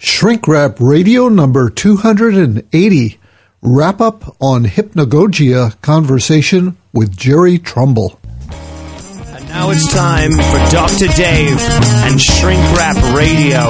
Shrink Wrap Radio number 280, wrap up on hypnagogia conversation with Jerry Trumbull. And now it's time for Dr. Dave and Shrink Wrap Radio.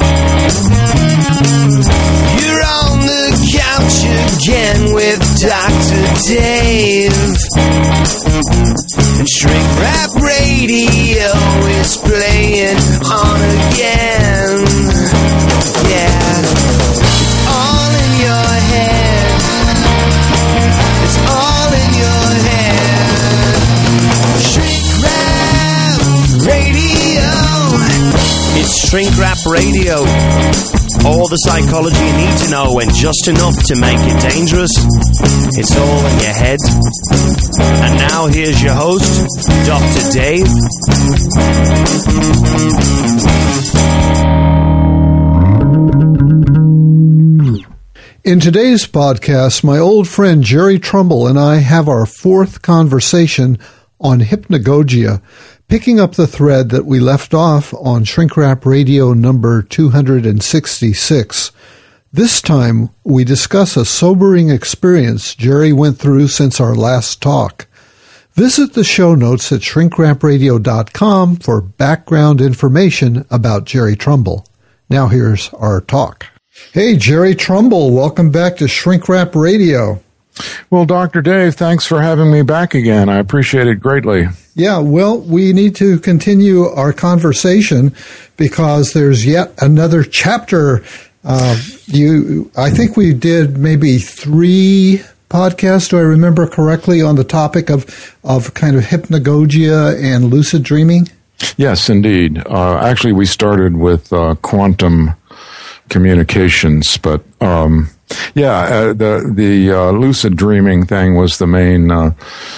You're on the couch again with Dr. Dave. And Shrink Wrap Radio is playing on again. Yeah, it's all in your head. It's all in your head. Shrink Wrap Radio. It's Shrink Wrap Radio. All the psychology you need to know and just enough to make it dangerous. It's all in your head. And now here's your host, Dr. Dave. In today's podcast, my old friend Jerry Trumbull and I have our fourth conversation on hypnagogia, picking up the thread that we left off on Shrink Wrap Radio number 266. This time, we discuss a sobering experience Jerry went through since our last talk. Visit the show notes at shrinkwrapradio.com for background information about Jerry Trumbull. Now here's our talk. Hey, Jerry Trumbull, welcome back to Shrink Wrap Radio. Well, Dr. Dave, thanks for having me back again. I appreciate it greatly. Yeah, well, we need to continue our conversation because there's yet another chapter. I think we did maybe 3 podcasts, do I remember correctly, on the topic of kind of hypnagogia and lucid dreaming? Yes, indeed. Actually, we started with quantum communications, but the lucid dreaming thing was the main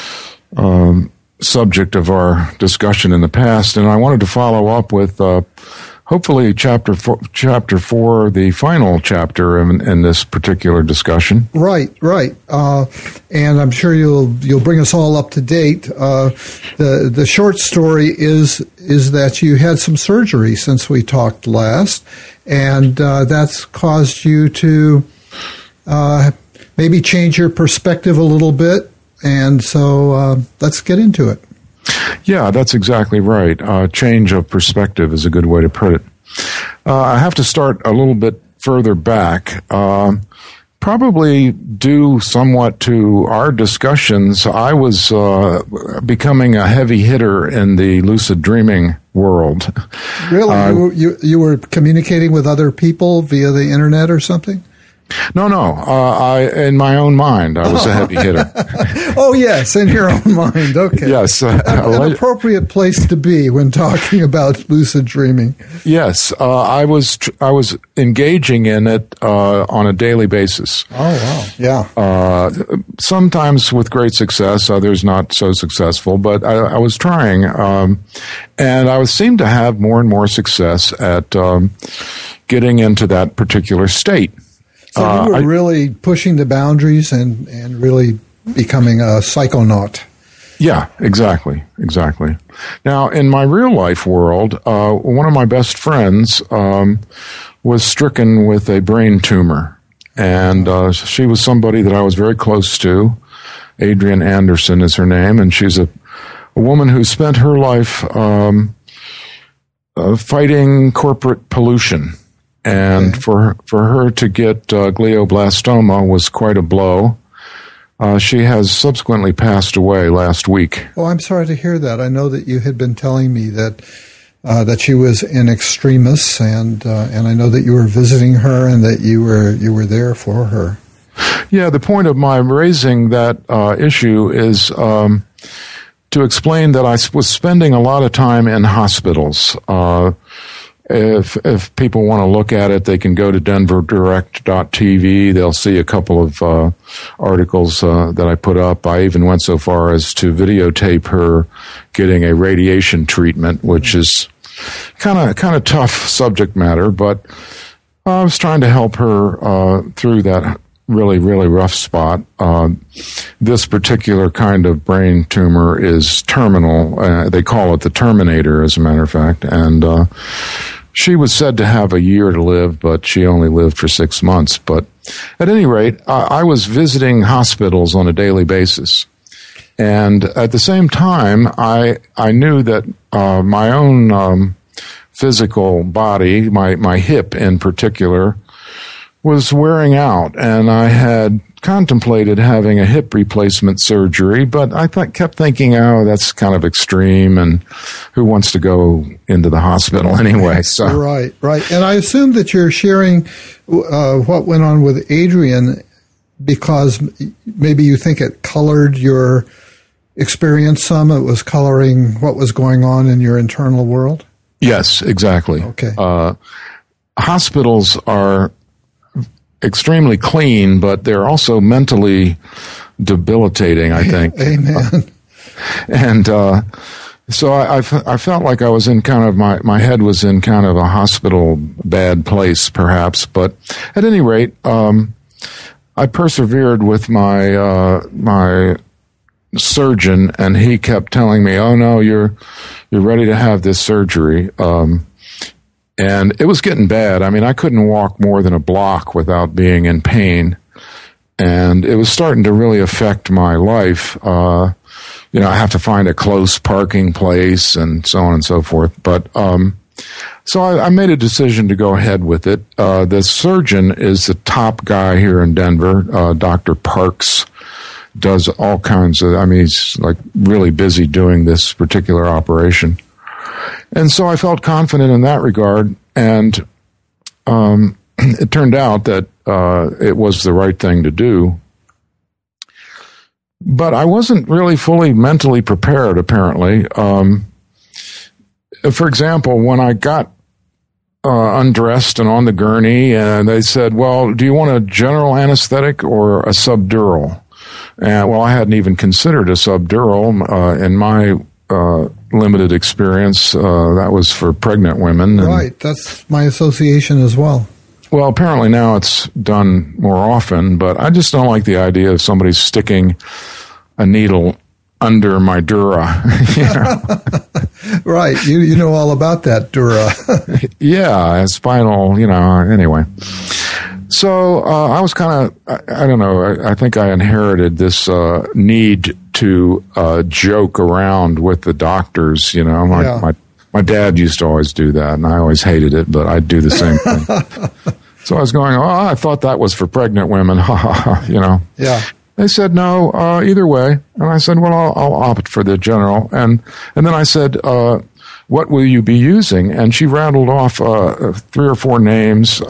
subject of our discussion in the past, and I wanted to follow up with hopefully chapter 4, the final chapter in this particular discussion. Right. And I'm sure you'll bring us all up to date. The short story is that you had some surgery since we talked last, and that's caused you to maybe change your perspective a little bit. And so let's get into it. Yeah, that's exactly right. Change of perspective is a good way to put it. I have to start a little bit further back. Probably due somewhat to our discussions, I was becoming a heavy hitter in the lucid dreaming world. Really? You were communicating with other people via the internet or something? No. In my own mind, I was a heavy hitter. Oh, yes, in your own mind. Okay. Yes. An appropriate place to be when talking about lucid dreaming. Yes. I was engaging in it on a daily basis. Oh, wow. Yeah. Sometimes with great success, others not so successful, but I was trying. And I seemed to have more and more success at getting into that particular state. So you were really pushing the boundaries and really becoming a psychonaut. Yeah, exactly. Now, in my real life world, one of my best friends was stricken with a brain tumor. And she was somebody that I was very close to. Adrienne Anderson is her name, and she's a woman who spent her life fighting corporate pollution. And for her to get glioblastoma was quite a blow. She has subsequently passed away last week. Oh, I'm sorry to hear that. I know that you had been telling me that she was in extremis, and I know that you were visiting her and that you were there for her. Yeah, the point of my raising that issue is to explain that I was spending a lot of time in hospitals. If people want to look at it, they can go to denverdirect.tv. They'll see a couple of articles that I put up. I even went so far as to videotape her getting a radiation treatment, which is kind of tough subject matter, but I was trying to help her through that really, really rough spot. This particular kind of brain tumor is terminal. They call it the Terminator, as a matter of fact, and She was said to have a year to live, but she only lived for 6 months. But at any rate, I was visiting hospitals on a daily basis. And at the same time, I knew that my own physical body, my hip in particular, was wearing out. And I had contemplated having a hip replacement surgery, but I kept thinking, oh, that's kind of extreme, and who wants to go into the hospital anyway? So Right. And I assume that you're sharing what went on with Adrian because maybe you think it colored your experience some. It was coloring what was going on in your internal world? Yes, exactly. Okay. Hospitals are extremely clean, but they're also mentally debilitating, I think. Amen. And so I felt like I was in kind of my head was in kind of a hospital bad place, perhaps. But at any rate, I persevered with my surgeon, and he kept telling me, "Oh no, you're ready to have this surgery." And it was getting bad. I mean, I couldn't walk more than a block without being in pain. And it was starting to really affect my life. I have to find a close parking place and so on and so forth. But so I made a decision to go ahead with it. The surgeon is the top guy here in Denver, Dr. Parks. Does all kinds of, he's like really busy doing this particular operation. And so I felt confident in that regard, and it turned out that it was the right thing to do. But I wasn't really fully mentally prepared, apparently. For example, when I got undressed and on the gurney, and they said, well, do you want a general anesthetic or a subdural? And, well, I hadn't even considered a subdural in my limited experience. That was for pregnant women. Right. That's my association as well. Well, apparently now it's done more often, but I just don't like the idea of somebody sticking a needle under my dura. Right. You know all about that dura. Yeah, spinal, anyway. So I was kind of, I don't know, I think I inherited this need to joke around with the doctors. My dad used to always do that, and I always hated it, but I'd do the same thing. So I was going, I thought that was for pregnant women, Yeah. They said, no, either way. And I said, well, I'll opt for the general. And then I said, what will you be using? And she rattled off 3 or 4 names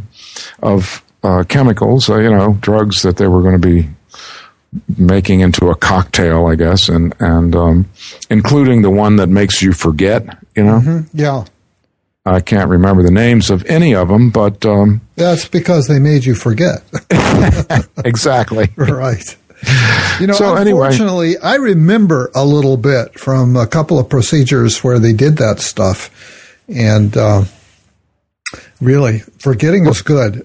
of chemicals, drugs that they were going to be making into a cocktail, I guess, and including the one that makes you forget, Mm-hmm. Yeah. I can't remember the names of any of them, but that's because they made you forget. Exactly. Right. So unfortunately, I remember a little bit from a couple of procedures where they did that stuff, and really, forgetting is good.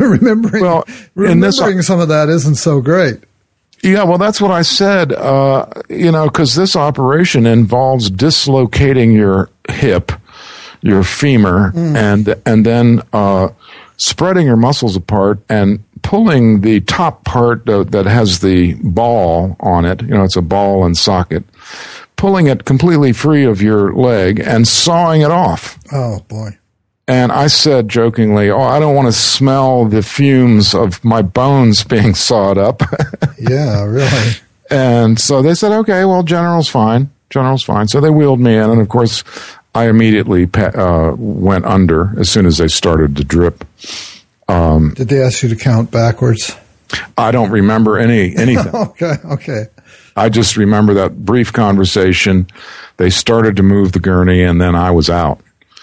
remembering some of that isn't so great. Yeah, well, that's what I said, because this operation involves dislocating your hip, your femur, and then spreading your muscles apart and pulling the top part that has the ball on it, it's a ball and socket, pulling it completely free of your leg and sawing it off. Oh, boy. And I said jokingly, I don't want to smell the fumes of my bones being sawed up. Yeah, really. And so they said, okay, well, general's fine. So they wheeled me in, and of course, I immediately went under as soon as they started to drip. Did they ask you to count backwards? I don't remember anything. Okay. I just remember that brief conversation. They started to move the gurney, and then I was out.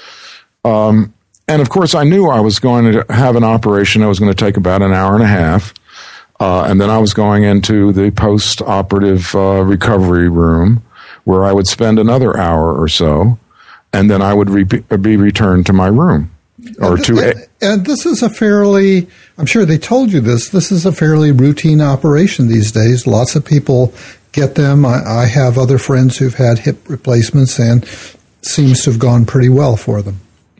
And of course, I knew I was going to have an operation that was going to take about an hour and a half. And then I was going into the post-operative recovery room where I would spend another hour or so. And then I would be returned to my room. And this is a fairly, I'm sure they told you this is a fairly routine operation these days. Lots of people get them. I have other friends who've had hip replacements, and seems to have gone pretty well for them.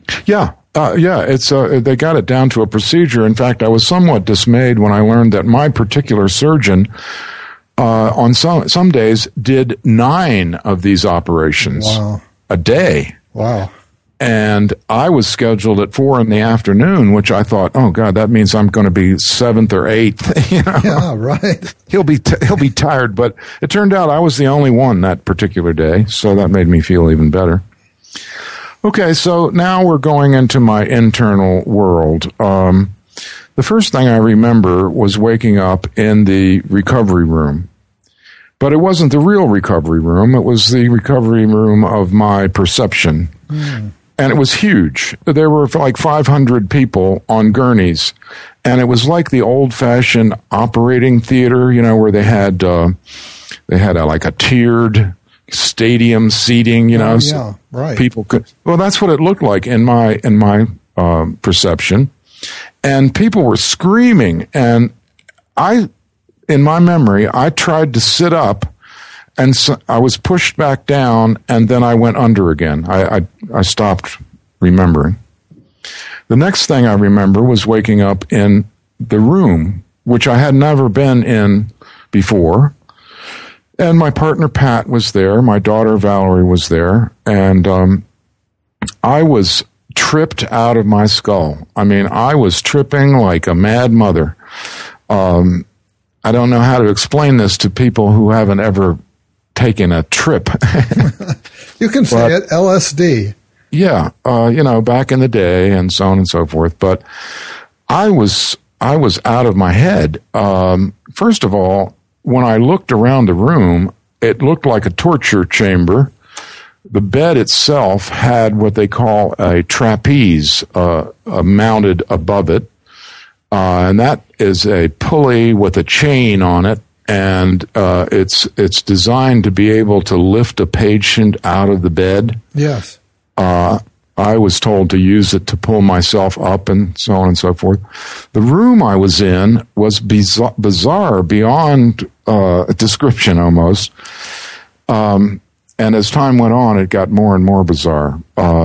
Yeah. It's they got it down to a procedure. In fact, I was somewhat dismayed when I learned that my particular surgeon on some days did 9 of these operations a day. Wow. And I was scheduled at 4 p.m, which I thought, oh God, that means I'm going to be 7th or 8th. You know? Yeah, right. He'll be tired, but it turned out I was the only one that particular day, so that made me feel even better. Okay, so now we're going into my internal world. The first thing I remember was waking up in the recovery room. But it wasn't the real recovery room. It was the recovery room of my perception. And it was huge. There were like 500 people on gurneys. And it was like the old-fashioned operating theater, you know, where they had like a tiered stadium seating, you know. Yeah, right. People could. Well, that's what it looked like in my perception. And people were screaming. And in my memory, I tried to sit up, and so I was pushed back down, and then I went under again. I stopped remembering. The next thing I remember was waking up in the room, which I had never been in before. And my partner, Pat, was there. My daughter, Valerie, was there. And I was tripped out of my skull. I mean, I was tripping like a mad mother. I don't know how to explain this to people who haven't ever taken a trip. You can say it, LSD. Yeah, back in the day and so on and so forth. But I was out of my head. First of all, when I looked around the room, it looked like a torture chamber. The bed itself had what they call a trapeze mounted above it. And that is a pulley with a chain on it, and it's designed to be able to lift a patient out of the bed. Yes. I was told to use it to pull myself up and so on and so forth. The room I was in was bizarre beyond description almost. And as time went on, it got more and more bizarre.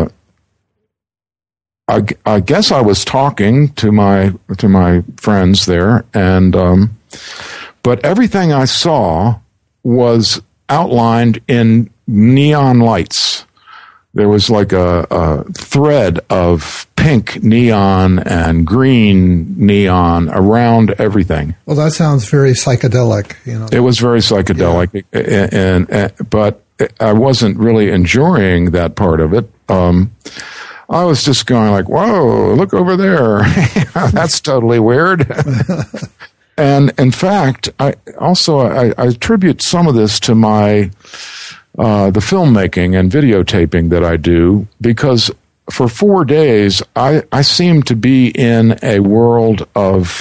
I guess I was talking to my friends there, and but everything I saw was outlined in neon lights. There was like a thread of pink neon and green neon around everything. Well, that sounds very psychedelic. You know, it was very psychedelic, yeah. But I wasn't really enjoying that part of it. I was just going like, whoa, look over there. That's totally weird. And in fact, I attribute some of this to my, the filmmaking and videotaping that I do, because for 4 days, I seem to be in a world of,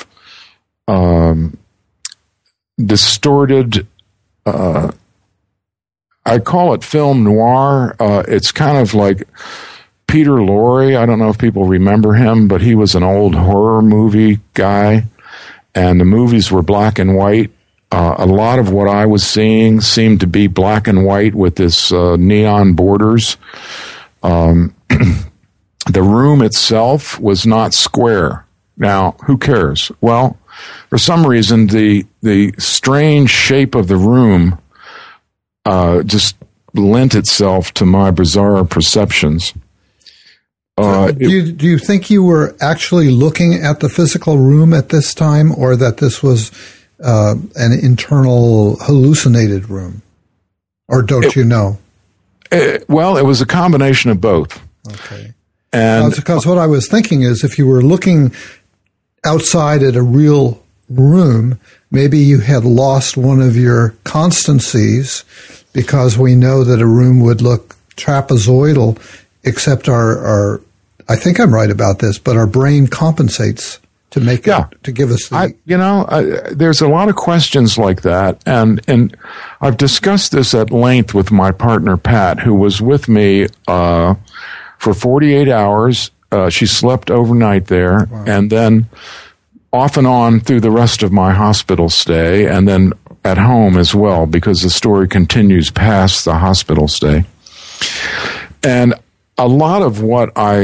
distorted, I call it film noir. It's kind of like Peter Lorre. I don't know if people remember him, but he was an old horror movie guy, and the movies were black and white. A lot of what I was seeing seemed to be black and white with this neon borders. The room itself was not square. Now, who cares? Well, for some reason, the strange shape of the room just lent itself to my bizarre perceptions. Do you think you were actually looking at the physical room at this time, or that this was an internal hallucinated room? Or don't you know? Well, it was a combination of both. Okay. And because what I was thinking is, if you were looking outside at a real room, maybe you had lost one of your constancies, because we know that a room would look trapezoidal, except our I think I'm right about this, but our brain compensates to make it, to give us the... there's a lot of questions like that, and I've discussed this at length with my partner, Pat, who was with me for 48 hours. She slept overnight there, wow. And then off and on through the rest of my hospital stay, and then at home as well, because the story continues past the hospital stay. And a lot of what I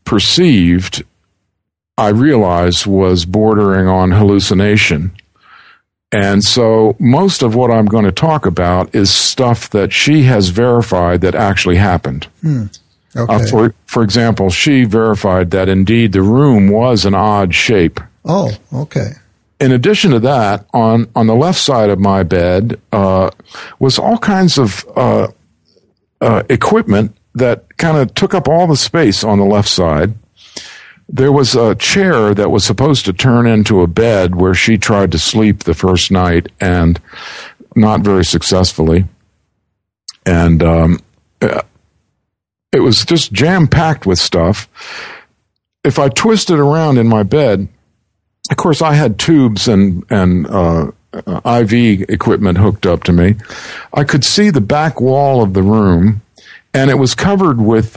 perceived, I realized was bordering on hallucination. And so most of what I'm going to talk about is stuff that she has verified that actually happened. Okay. For example, she verified that indeed the room was an odd shape. Oh, okay. In addition to that, on the left side of my bed was all kinds of equipment that kind of took up all the space on the left side. There was a chair that was supposed to turn into a bed where she tried to sleep the first night, and not very successfully. And it was just jam-packed with stuff. If I twisted around in my bed, of course, I had tubes and IV equipment hooked up to me. I could see the back wall of the room, and it was covered with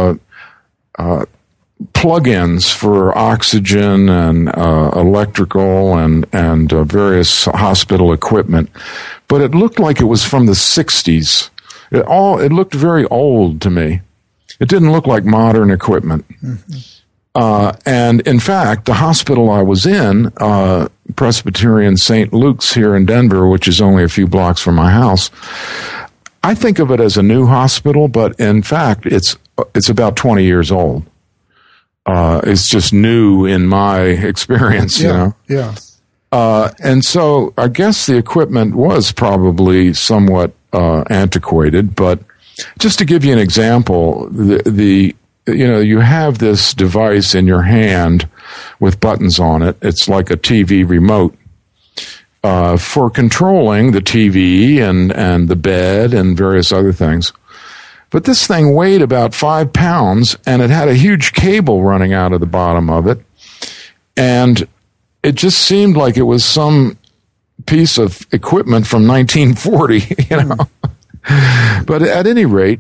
plug-ins for oxygen and electrical and various hospital equipment. But it looked like it was from the 60s. It looked very old to me. It didn't look like modern equipment. And in fact, the hospital I was in, Presbyterian St. Luke's here in Denver, which is only a few blocks from my house, I think of it as a new hospital, but in fact, it's about 20 years old. It's just new in my experience, you know? Yeah. And so I guess the equipment was probably somewhat antiquated, but just to give you an example, you have this device in your hand with buttons on it. It's like a TV remote for controlling the TV and the bed and various other things. But this thing weighed about 5 pounds, and it had a huge cable running out of the bottom of it. And it just seemed like it was some piece of equipment from 1940, you know. But at any rate,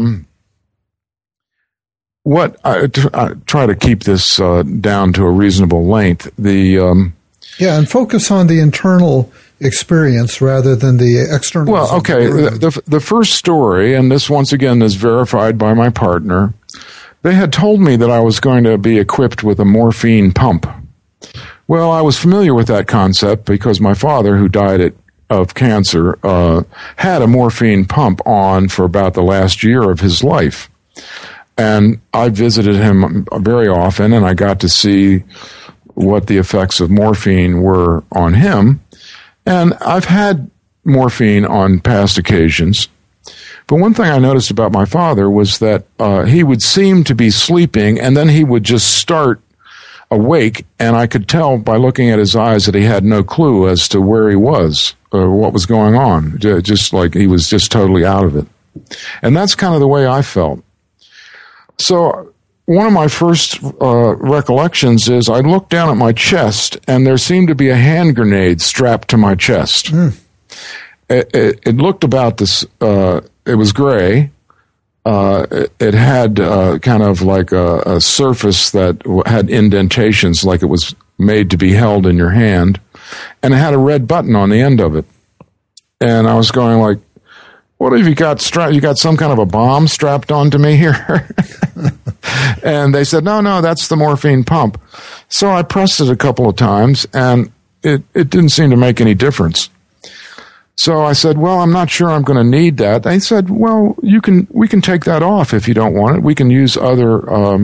what I try to keep this down to a reasonable length. And focus on the internal experience rather than the external. Well, okay. The first story, and this once again is verified by my partner, they had told me that I was going to be equipped with a morphine pump. Well, I was familiar with that concept because my father, who died of cancer, had a morphine pump on for about the last year of his life. And I visited him very often, and I got to see what the effects of morphine were on him. And I've had morphine on past occasions. But one thing I noticed about my father was that he would seem to be sleeping, and then he would just start awake, and I could tell by looking at his eyes that he had no clue as to where he was or what was going on, just like he was just totally out of it. And that's kind of the way I felt. So one of my first recollections is I looked down at my chest, and there seemed to be a hand grenade strapped to my chest. It looked about this, it was gray. It had kind of like a surface that had indentations, like it was made to be held in your hand, and it had a red button on the end of it. And I was going like, what have you got strapped? You got some kind of a bomb strapped onto me here? And they said, no, that's the morphine pump. So I pressed it a couple of times, and it didn't seem to make any difference. So I said, well, I'm not sure I'm going to need that. They said, well, we can take that off if you don't want it. We can use other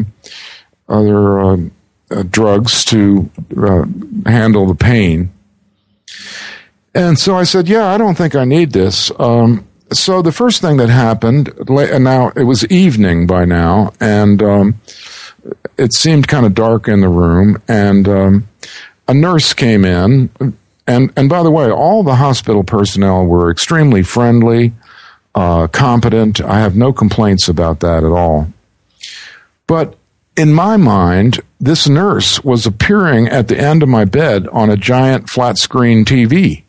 drugs to handle the pain. And so I said, yeah, I don't think I need this. So the first thing that happened, and now it was evening by now, and it seemed kind of dark in the room, and a nurse came in. And by the way, all the hospital personnel were extremely friendly, competent. I have no complaints about that at all. But in my mind, this nurse was appearing at the end of my bed on a giant flat screen TV.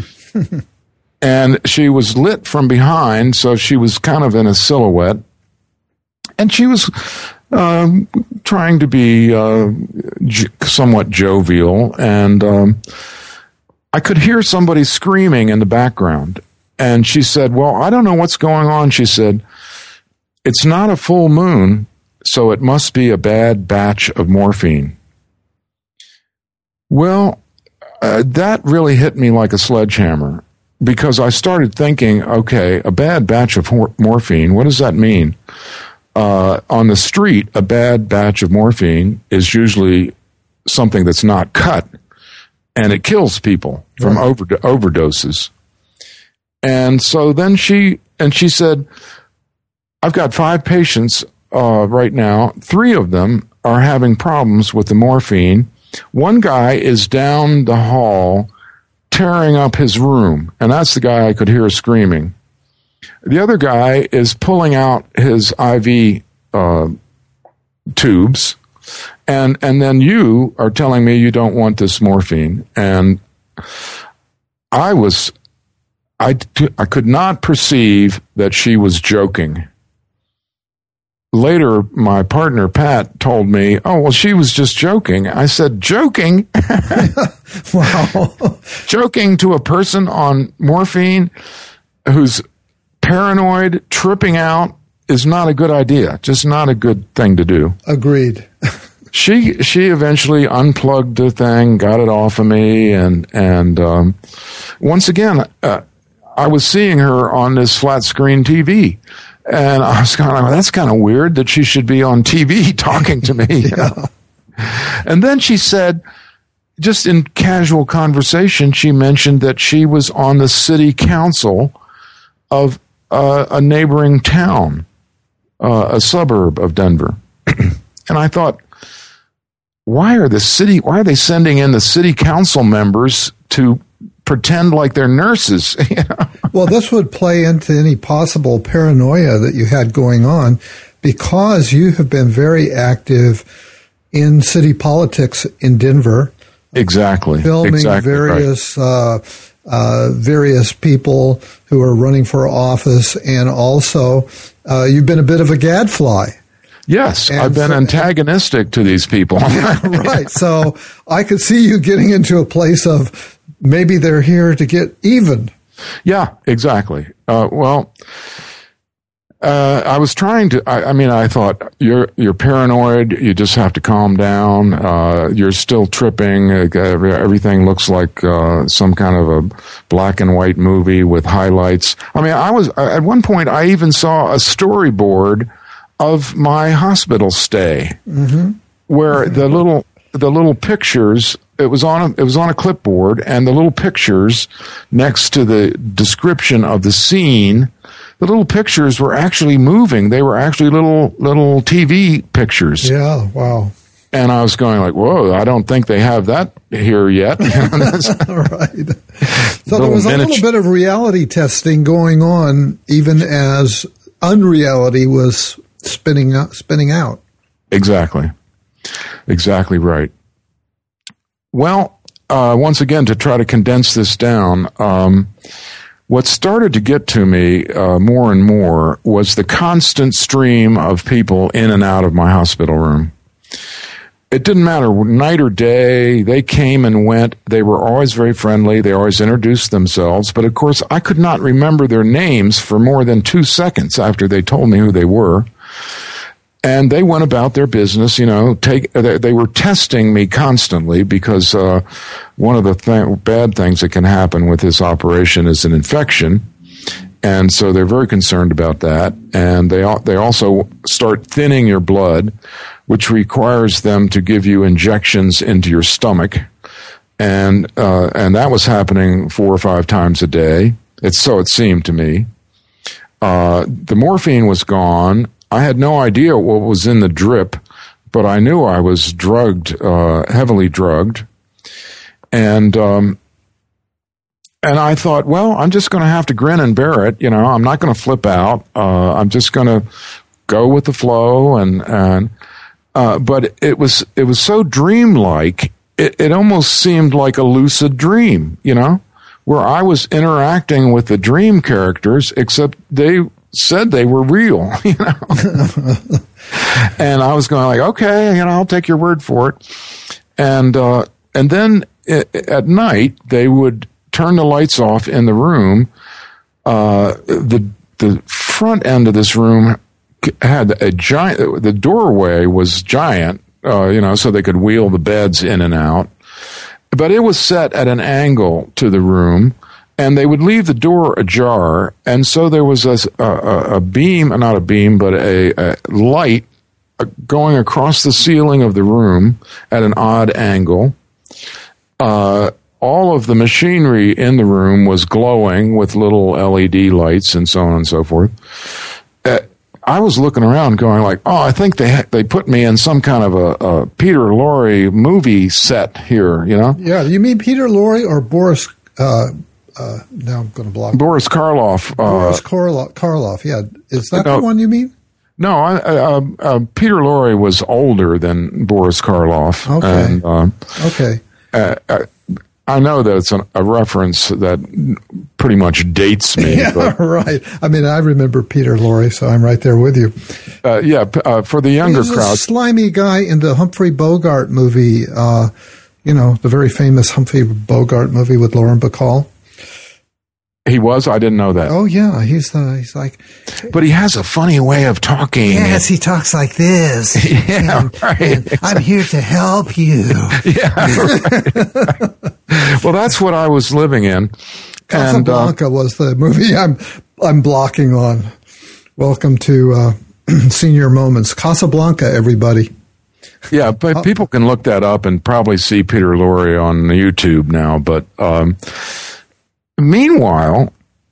And she was lit from behind, so she was kind of in a silhouette. And she was trying to be somewhat jovial, and I could hear somebody screaming in the background. And she said, well, I don't know what's going on. She said, it's not a full moon, so it must be a bad batch of morphine. Well, that really hit me like a sledgehammer, because I started thinking, okay, a bad batch of morphine, what does that mean? On the street, a bad batch of morphine is usually something that's not cut, and it kills people from overdoses. And so then she said, I've got 5 patients right now. 3 of them are having problems with the morphine. One guy is down the hall tearing up his room, and that's the guy I could hear screaming. The other guy is pulling out his IV tubes, and then you are telling me you don't want this morphine. And I could not perceive that she was joking. Later, my partner, Pat, told me, oh, well, she was just joking. I said, joking? Wow. Joking to a person on morphine who's paranoid, tripping out, is not a good idea. Just not a good thing to do. Agreed. She eventually unplugged the thing, got it off of me, and once again, I was seeing her on this flat screen TV. And I was kind of like, that's kind of weird that she should be on TV talking to me. You know? And then she said, just in casual conversation, she mentioned that she was on the city council of a neighboring town, a suburb of Denver. And I thought, why are they sending in the city council members to pretend like they're nurses? You know? Well, this would play into any possible paranoia that you had going on, because you have been very active in city politics in Denver. Exactly. Filming various various people who are running for office, and also you've been a bit of a gadfly. Yes, and I've been antagonistic to these people. Yeah, right. So I could see you getting into a place of maybe they're here to get even. Yeah, exactly. I was trying to. I thought you're paranoid. You just have to calm down. You're still tripping. Everything looks like some kind of a black and white movie with highlights. I was at one point. I even saw a storyboard of my hospital stay, where the little pictures. It was on a clipboard, and the little pictures next to the description of the scene, the little pictures were actually moving. They were actually little TV pictures. Yeah, wow. And I was going like, whoa, I don't think they have that here yet. Right. So there was a little bit of reality testing going on, even as unreality was spinning out. Exactly right. Well, once again, to try to condense this down, what started to get to me more and more was the constant stream of people in and out of my hospital room. It didn't matter night or day. They came and went. They were always very friendly. They always introduced themselves. But, of course, I could not remember their names for more than 2 seconds after they told me who they were. And they went about their business, they were testing me constantly, because one of the bad things that can happen with this operation is an infection. And so they're very concerned about that. And they also start thinning your blood, which requires them to give you injections into your stomach. And that was happening 4 or 5 times a day. So it seemed to me. The morphine was gone. I had no idea what was in the drip, but I knew I was drugged, heavily drugged. And I thought, well, I'm just going to have to grin and bear it. I'm not going to flip out. I'm just going to go with the flow. But it was so dreamlike. It almost seemed like a lucid dream, where I was interacting with the dream characters, except they said they were real, and I was going like, okay, I'll take your word for it. And then at night they would turn the lights off in the room. The front end of this room had a giant, the doorway was giant, so they could wheel the beds in and out. But it was set at an angle to the room, and they would leave the door ajar. And so there was a beam, not a beam, but a light going across the ceiling of the room at an odd angle. All of the machinery in the room was glowing with little LED lights and so on and so forth. I was looking around going like, oh, I think they put me in some kind of a Peter Lorre movie set here, Yeah, you mean Peter Lorre or Boris, now I'm going to block. Boris Karloff. Boris Karloff, yeah. Is that the one you mean? No, Peter Lorre was older than Boris Karloff. Okay. Okay. I know that it's a reference that pretty much dates me. Yeah, but, right. I mean, I remember Peter Lorre, so I'm right there with you. For the younger crowd. A slimy guy in the Humphrey Bogart movie, the very famous Humphrey Bogart movie with Lauren Bacall. He was? I didn't know that. Oh, yeah. He's like... But he has a funny way of talking. Yes, he talks like this. Yeah, right. And I'm here to help you. Yeah, right. Well, that's what I was living in. Casablanca was the movie I'm blocking on. Welcome to Senior Moments. Casablanca, everybody. Yeah, but people can look that up and probably see Peter Lorre on YouTube now. But meanwhile,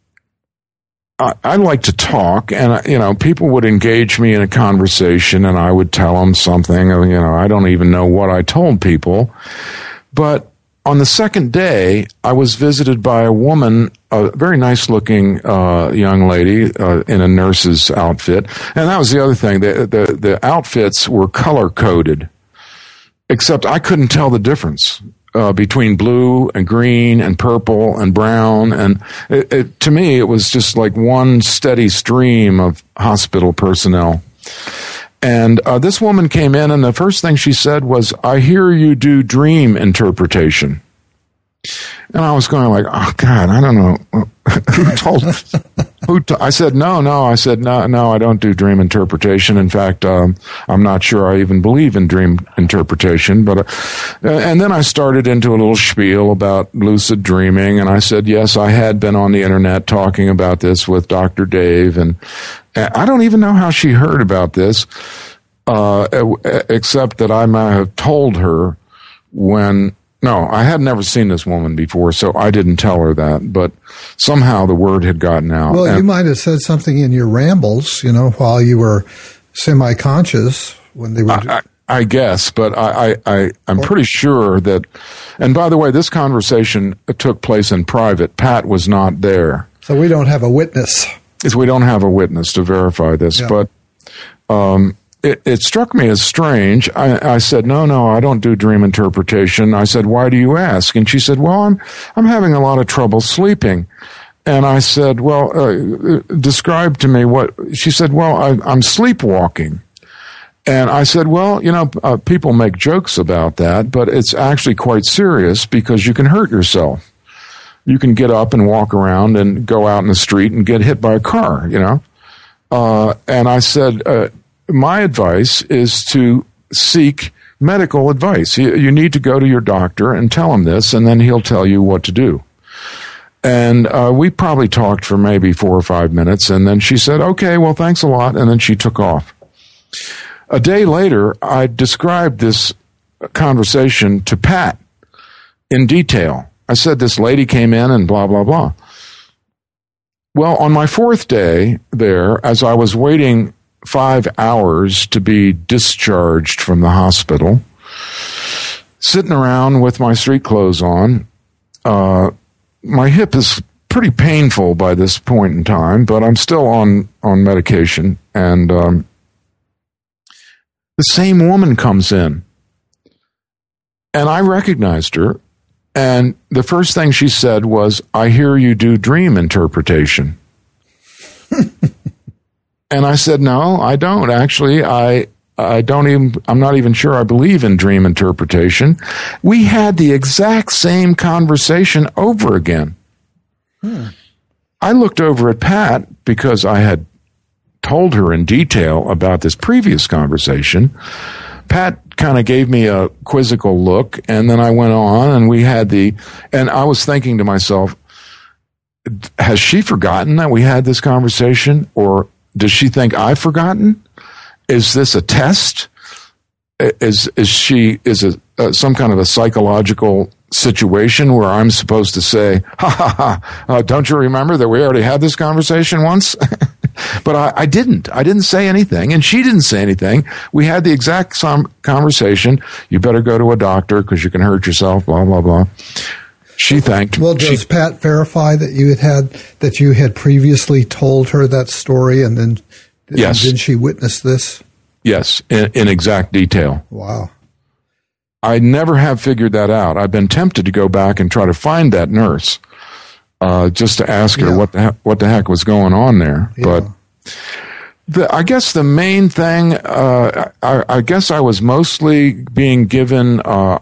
I like to talk, and people would engage me in a conversation, and I would tell them something. I don't even know what I told people, but on the second day, I was visited by a woman, a very nice-looking young lady in a nurse's outfit. And that was the other thing. The outfits were color-coded, except I couldn't tell the difference between blue and green and purple and brown. And to me, it was just like one steady stream of hospital personnel. And this woman came in, and the first thing she said was, "I hear you do dream interpretation." And I was going like, "Oh God, I don't know who told." I said, "No." I said, "No, I don't do dream interpretation. In fact, I'm not sure I even believe in dream interpretation." But and then I started into a little spiel about lucid dreaming, and I said, "Yes, I had been on the internet talking about this with Dr. Dave, and I don't even know how she heard about this, except that I might have told her when." No, I had never seen this woman before, so I didn't tell her that. But somehow the word had gotten out. Well, you might have said something in your rambles, while you were semi-conscious when they were. I guess, but I'm pretty sure that. And by the way, this conversation took place in private. Pat was not there, so we don't have a witness. We don't have a witness to verify this, yeah. But. It struck me as strange. I said, no, I don't do dream interpretation. I said, why do you ask? And she said, well, I'm having a lot of trouble sleeping. And I said, well, describe to me what. She said, well, I'm sleepwalking. And I said, well, people make jokes about that, but it's actually quite serious because you can hurt yourself. You can get up and walk around and go out in the street and get hit by a car, And I said, my advice is to seek medical advice. You need to go to your doctor and tell him this, and then he'll tell you what to do. And we probably talked for maybe 4 or 5 minutes, and then she said, okay, well, thanks a lot, and then she took off. A day later, I described this conversation to Pat in detail. I said, this lady came in and blah, blah, blah. Well, on my 4th day there, as I was waiting 5 hours to be discharged from the hospital, sitting around with my street clothes on. My hip is pretty painful by this point in time, but I'm still on medication. And the same woman comes in, and I recognized her. And the first thing she said was, "I hear you do dream interpretation." And I said, no, I don't. Actually, I'm not even sure I believe in dream interpretation. We had the exact same conversation over again. I looked over at Pat because I had told her in detail about this previous conversation, Pat kind of gave me a quizzical look, and then I went on, and and I was thinking to myself, has she forgotten that we had this conversation, or does she think I've forgotten? Is this a test? Is some kind of a psychological situation where I'm supposed to say, ha, don't you remember that we already had this conversation once? But I didn't say anything, and she didn't say anything. We had the exact same conversation. You better go to a doctor because you can hurt yourself, blah, blah, blah. She thanked. Well, does Pat verify that you had previously told her that story, and then yes. Did she witness this? Yes, in exact detail. Wow. I never have figured that out. I've been tempted to go back and try to find that nurse, just to ask her what the heck was going on there. Yeah. But I guess the main thing, I guess I was mostly being given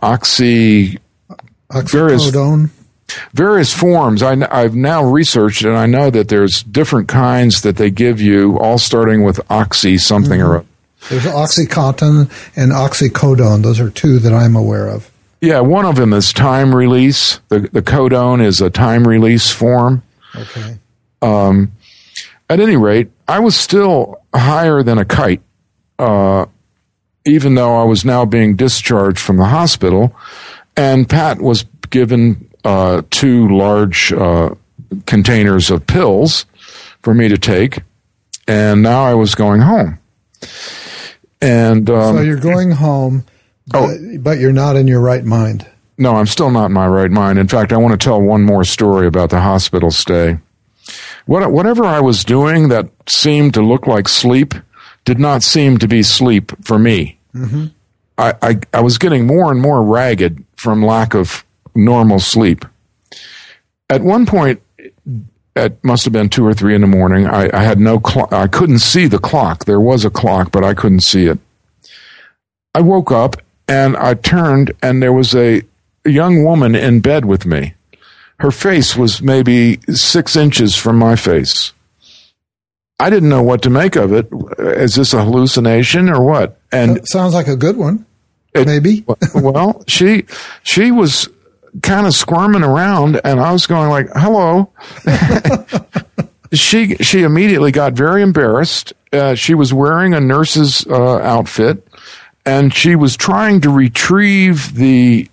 oxycodone. Various forms. I've now researched, and I know that there's different kinds that they give you, all starting with oxy something or other. There's OxyContin and oxycodone. Those are two that I'm aware of. Yeah, one of them is time release. The codone is a time release form. Okay. At any rate, I was still higher than a kite, even though I was now being discharged from the hospital, and Pat was given 2 large containers of pills for me to take, and now I was going home. And so you're going home, but you're not in your right mind. No, I'm still not in my right mind. In fact, I want to tell one more story about the hospital stay. Whatever I was doing that seemed to look like sleep did not seem to be sleep for me. Mm-hmm. I was getting more and more ragged from lack of normal sleep. At one point, it must have been 2 or 3 in the morning. I had no clock. I couldn't see the clock. There was a clock, but I couldn't see it. I woke up and I turned, and there was a young woman in bed with me. Her face was maybe 6 inches from my face. I didn't know what to make of it. Is this a hallucination or what? And that sounds like a good one. Maybe. Well, she was kind of squirming around, and I was going like, hello. She immediately got very embarrassed. She was wearing a nurse's outfit, and she was trying to retrieve the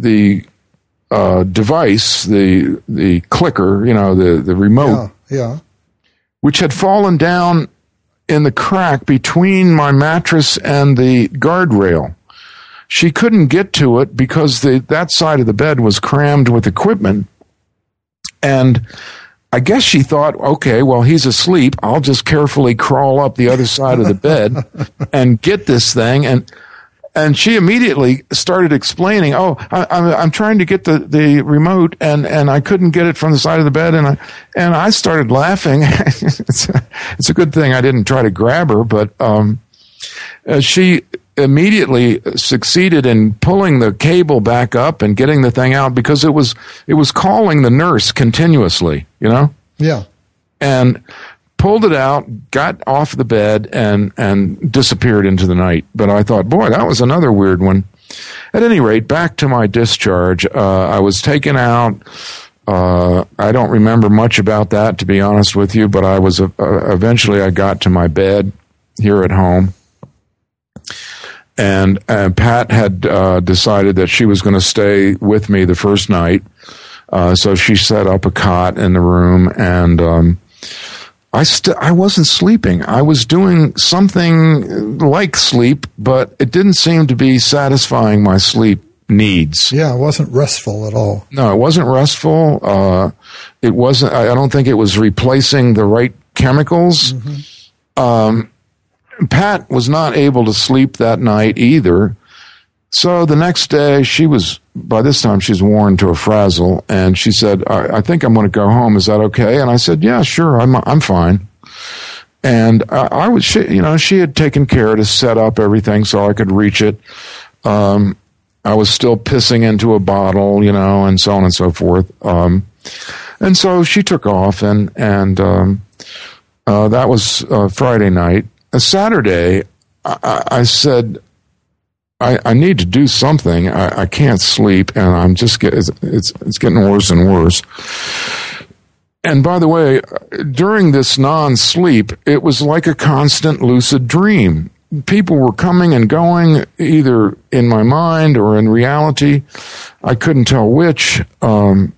device, the clicker, the remote, which had fallen down in the crack between my mattress and the guardrail. She couldn't get to it because that side of the bed was crammed with equipment. And I guess she thought, okay, well, he's asleep. I'll just carefully crawl up the other side of the bed and get this thing. And she immediately started explaining, I'm trying to get the remote, and I couldn't get it from the side of the bed. And I started laughing. It's a good thing I didn't try to grab her, but she immediately succeeded in pulling the cable back up and getting the thing out, because it was calling the nurse continuously, Yeah. And pulled it out, got off the bed, and disappeared into the night. But I thought, boy, that was another weird one. At any rate, back to my discharge. I was taken out. I don't remember much about that, to be honest with you, but I was eventually I got to my bed here at home. And Pat had decided that she was going to stay with me the first night. So she set up a cot in the room, and I wasn't sleeping. I was doing something like sleep, but it didn't seem to be satisfying my sleep needs. Yeah, it wasn't restful at all. No, it wasn't restful. It wasn't. I don't think it was replacing the right chemicals. Mm-hmm. Pat was not able to sleep that night either. So the next day, by this time, she's worn to a frazzle, and she said, I think I'm going to go home. Is that okay? And I said, yeah, sure. I'm fine. And she had taken care to set up everything so I could reach it. I was still pissing into a bottle, and so on and so forth. And so she took off, and That was Friday night. Saturday, I said, I need to do something. I can't sleep, and I'm just it's getting worse and worse. And by the way, during this non-sleep, it was like a constant lucid dream. People were coming and going, either in my mind or in reality. I couldn't tell which. So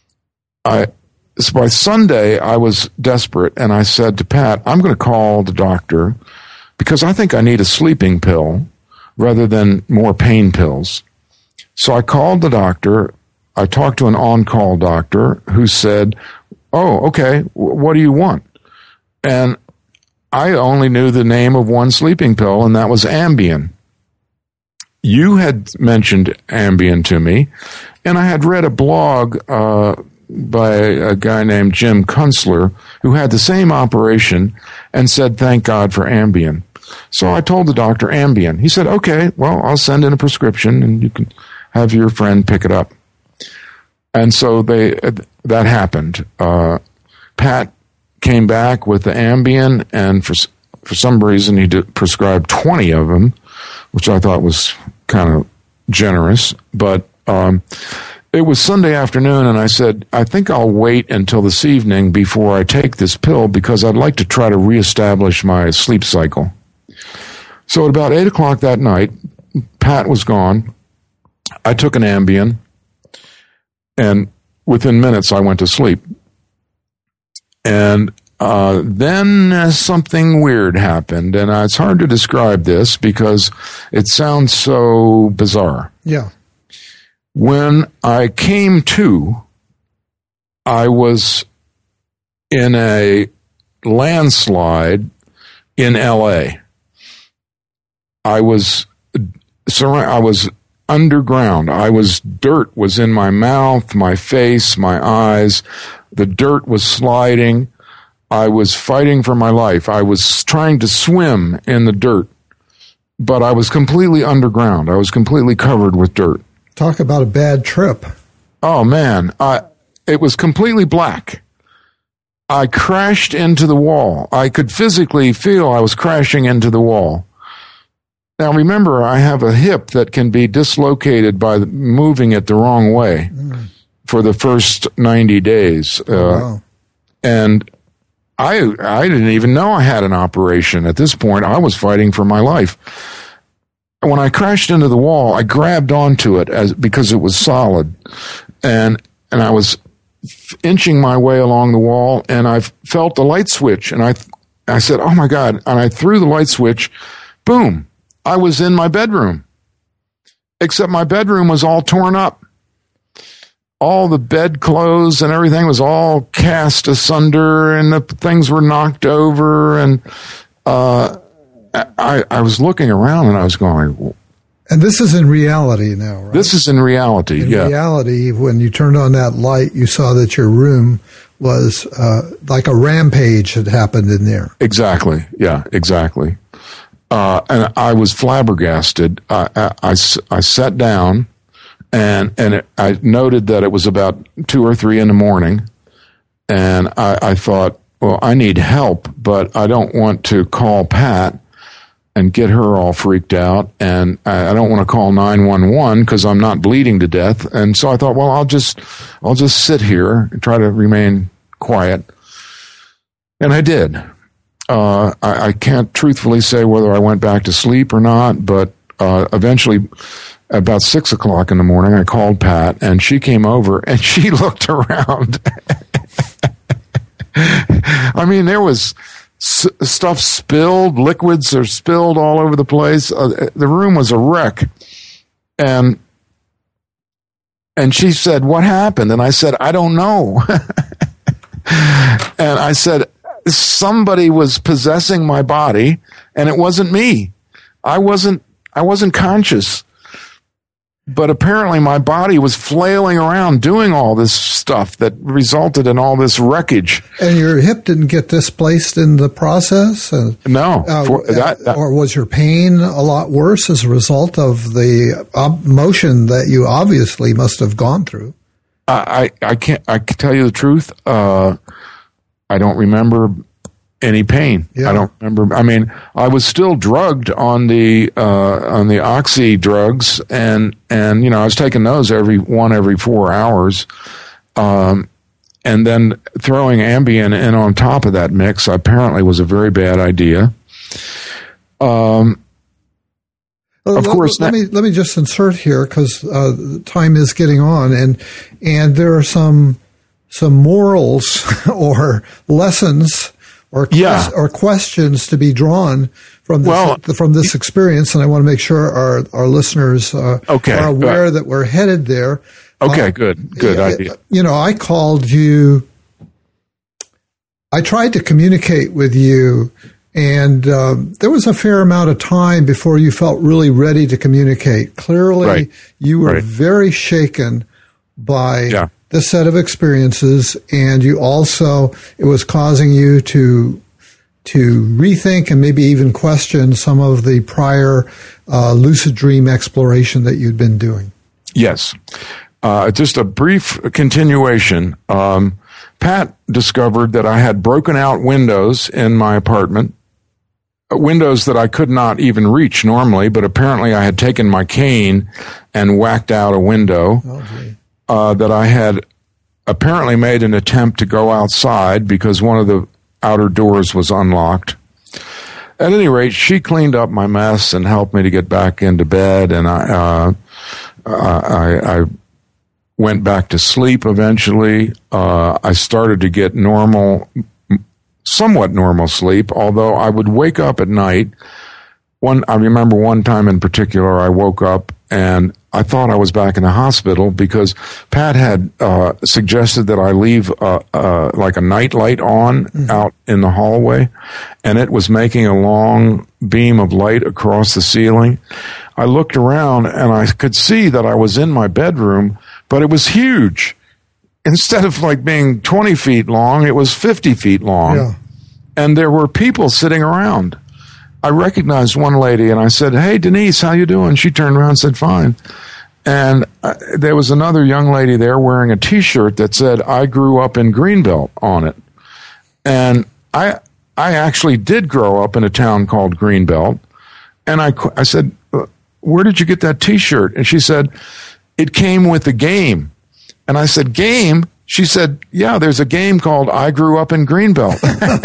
by Sunday, I was desperate, and I said to Pat, I'm going to call the doctor because I think I need a sleeping pill rather than more pain pills. So I called the doctor. I talked to an on-call doctor who said, oh, okay, what do you want? And I only knew the name of one sleeping pill, and that was Ambien. You had mentioned Ambien to me, and I had read a blog by a guy named Jim Kunstler who had the same operation and said, thank God for Ambien. So I told the doctor Ambien. He said, okay, well, I'll send in a prescription and you can have your friend pick it up. And so that happened. Pat came back with the Ambien, and for some reason he prescribed 20 of them, which I thought was kind of generous. But it was Sunday afternoon, and I said, I think I'll wait until this evening before I take this pill because I'd like to try to reestablish my sleep cycle. So at about 8 o'clock that night, Pat was gone. I took an Ambien, and within minutes I went to sleep. And then something weird happened, and it's hard to describe this because it sounds so bizarre. Yeah. When I came to, I was in a landslide in L.A. I was underground. Dirt was in my mouth, my face, my eyes. The dirt was sliding. I was fighting for my life. I was trying to swim in the dirt, but I was completely underground. I was completely covered with dirt. Talk about a bad trip. Oh, man. It was completely black. I crashed into the wall. I could physically feel I was crashing into the wall. Now, remember, I have a hip that can be dislocated by moving it the wrong way for the first 90 days. Wow. And I didn't even know I had an operation. At this point, I was fighting for my life. When I crashed into the wall, I grabbed onto it because it was solid. And I was inching my way along the wall, and I felt the light switch. And I said, oh, my God. And I threw the light switch. Boom. I was in my bedroom, except my bedroom was all torn up. All the bedclothes and everything was all cast asunder, and the things were knocked over. And I was looking around, and I was going. And this is in reality now, right? This is in reality, yeah. In reality, when you turned on that light, you saw that your room was like a rampage had happened in there. Exactly. Yeah, exactly. And I was flabbergasted. I sat down, and I noted that it was about 2 or 3 in the morning, and I thought, well, I need help, but I don't want to call Pat and get her all freaked out, and I don't want to call 911 because I'm not bleeding to death. And so I thought, well, I'll just sit here and try to remain quiet, and I did. I can't truthfully say whether I went back to sleep or not, but eventually, about 6 o'clock in the morning, I called Pat, and she came over, and she looked around. I mean, there was stuff spilled, liquids are spilled all over the place. The room was a wreck. And she said, what happened? And I said, I don't know. And I said, somebody was possessing my body, and it wasn't me. I wasn't conscious. But apparently my body was flailing around doing all this stuff that resulted in all this wreckage. And your hip didn't get displaced in the process? No. Or was your pain a lot worse as a result of the motion that you obviously must have gone through? I can tell you the truth. I don't remember any pain. Yeah. I don't remember. I mean, I was still drugged on the oxy drugs, and you know, I was taking those every 4 hours. And then throwing Ambien in on top of that mix apparently was a very bad idea. Of course. Let me just insert here, because time is getting on, and there are some morals or lessons or questions to be drawn from this experience, and I want to make sure our listeners are aware that we're headed there. Okay, good idea. You know, I called you. I tried to communicate with you, and there was a fair amount of time before you felt really ready to communicate. Clearly, you were very shaken by this set of experiences, and you also, it was causing you to rethink and maybe even question some of the prior lucid dream exploration that you'd been doing. Yes. Just a brief continuation. Pat discovered that I had broken out windows in my apartment, windows that I could not even reach normally, but apparently I had taken my cane and whacked out a window. That I had apparently made an attempt to go outside because one of the outer doors was unlocked. At any rate, she cleaned up my mess and helped me to get back into bed, and I went back to sleep eventually. I started to get somewhat normal sleep, although I would wake up at night. I remember one time in particular, I woke up and I thought I was back in the hospital because Pat had suggested that I leave like a night light on out in the hallway, and it was making a long beam of light across the ceiling. I looked around and I could see that I was in my bedroom, but it was huge. Instead of like being 20 feet long, it was 50 feet long. Yeah. And there were people sitting around. I recognized one lady and I said, "Hey, Denise, how you doing?" She turned around and said, "Fine." And there was another young lady there wearing a T-shirt that said, "I grew up in Greenbelt" on it. And I actually did grow up in a town called Greenbelt. And I said, "Where did you get that T-shirt?" And she said, "It came with the game." And I said, "Game?" She said, "Yeah, there's a game called I Grew Up in Greenbelt."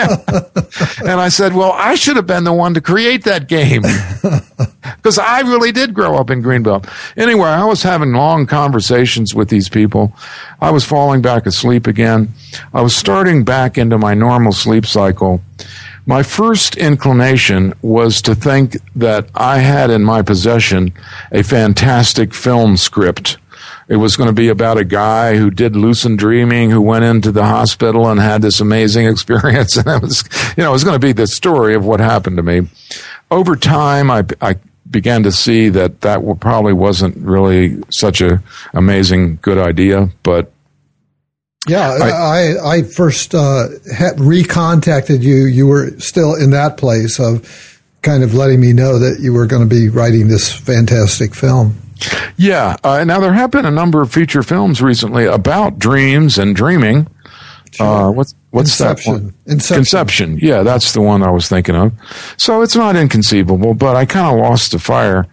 And I said, "Well, I should have been the one to create that game because I really did grow up in Greenbelt." Anyway, I was having long conversations with these people. I was falling back asleep again. I was starting back into my normal sleep cycle. My first inclination was to think that I had in my possession a fantastic film script. It was going to be about a guy who did lucid dreaming, who went into the hospital and had this amazing experience. And it was going to be the story of what happened to me. Over time, I began to see that probably wasn't really such a amazing good idea. But yeah, I first recontacted you. You were still in that place of kind of letting me know that you were going to be writing this fantastic film. Yeah. Now, there have been a number of feature films recently about dreams and dreaming. Sure. What's Inception. that one? Inception. Yeah, that's the one I was thinking of. So it's not inconceivable, but I kind of lost the fire.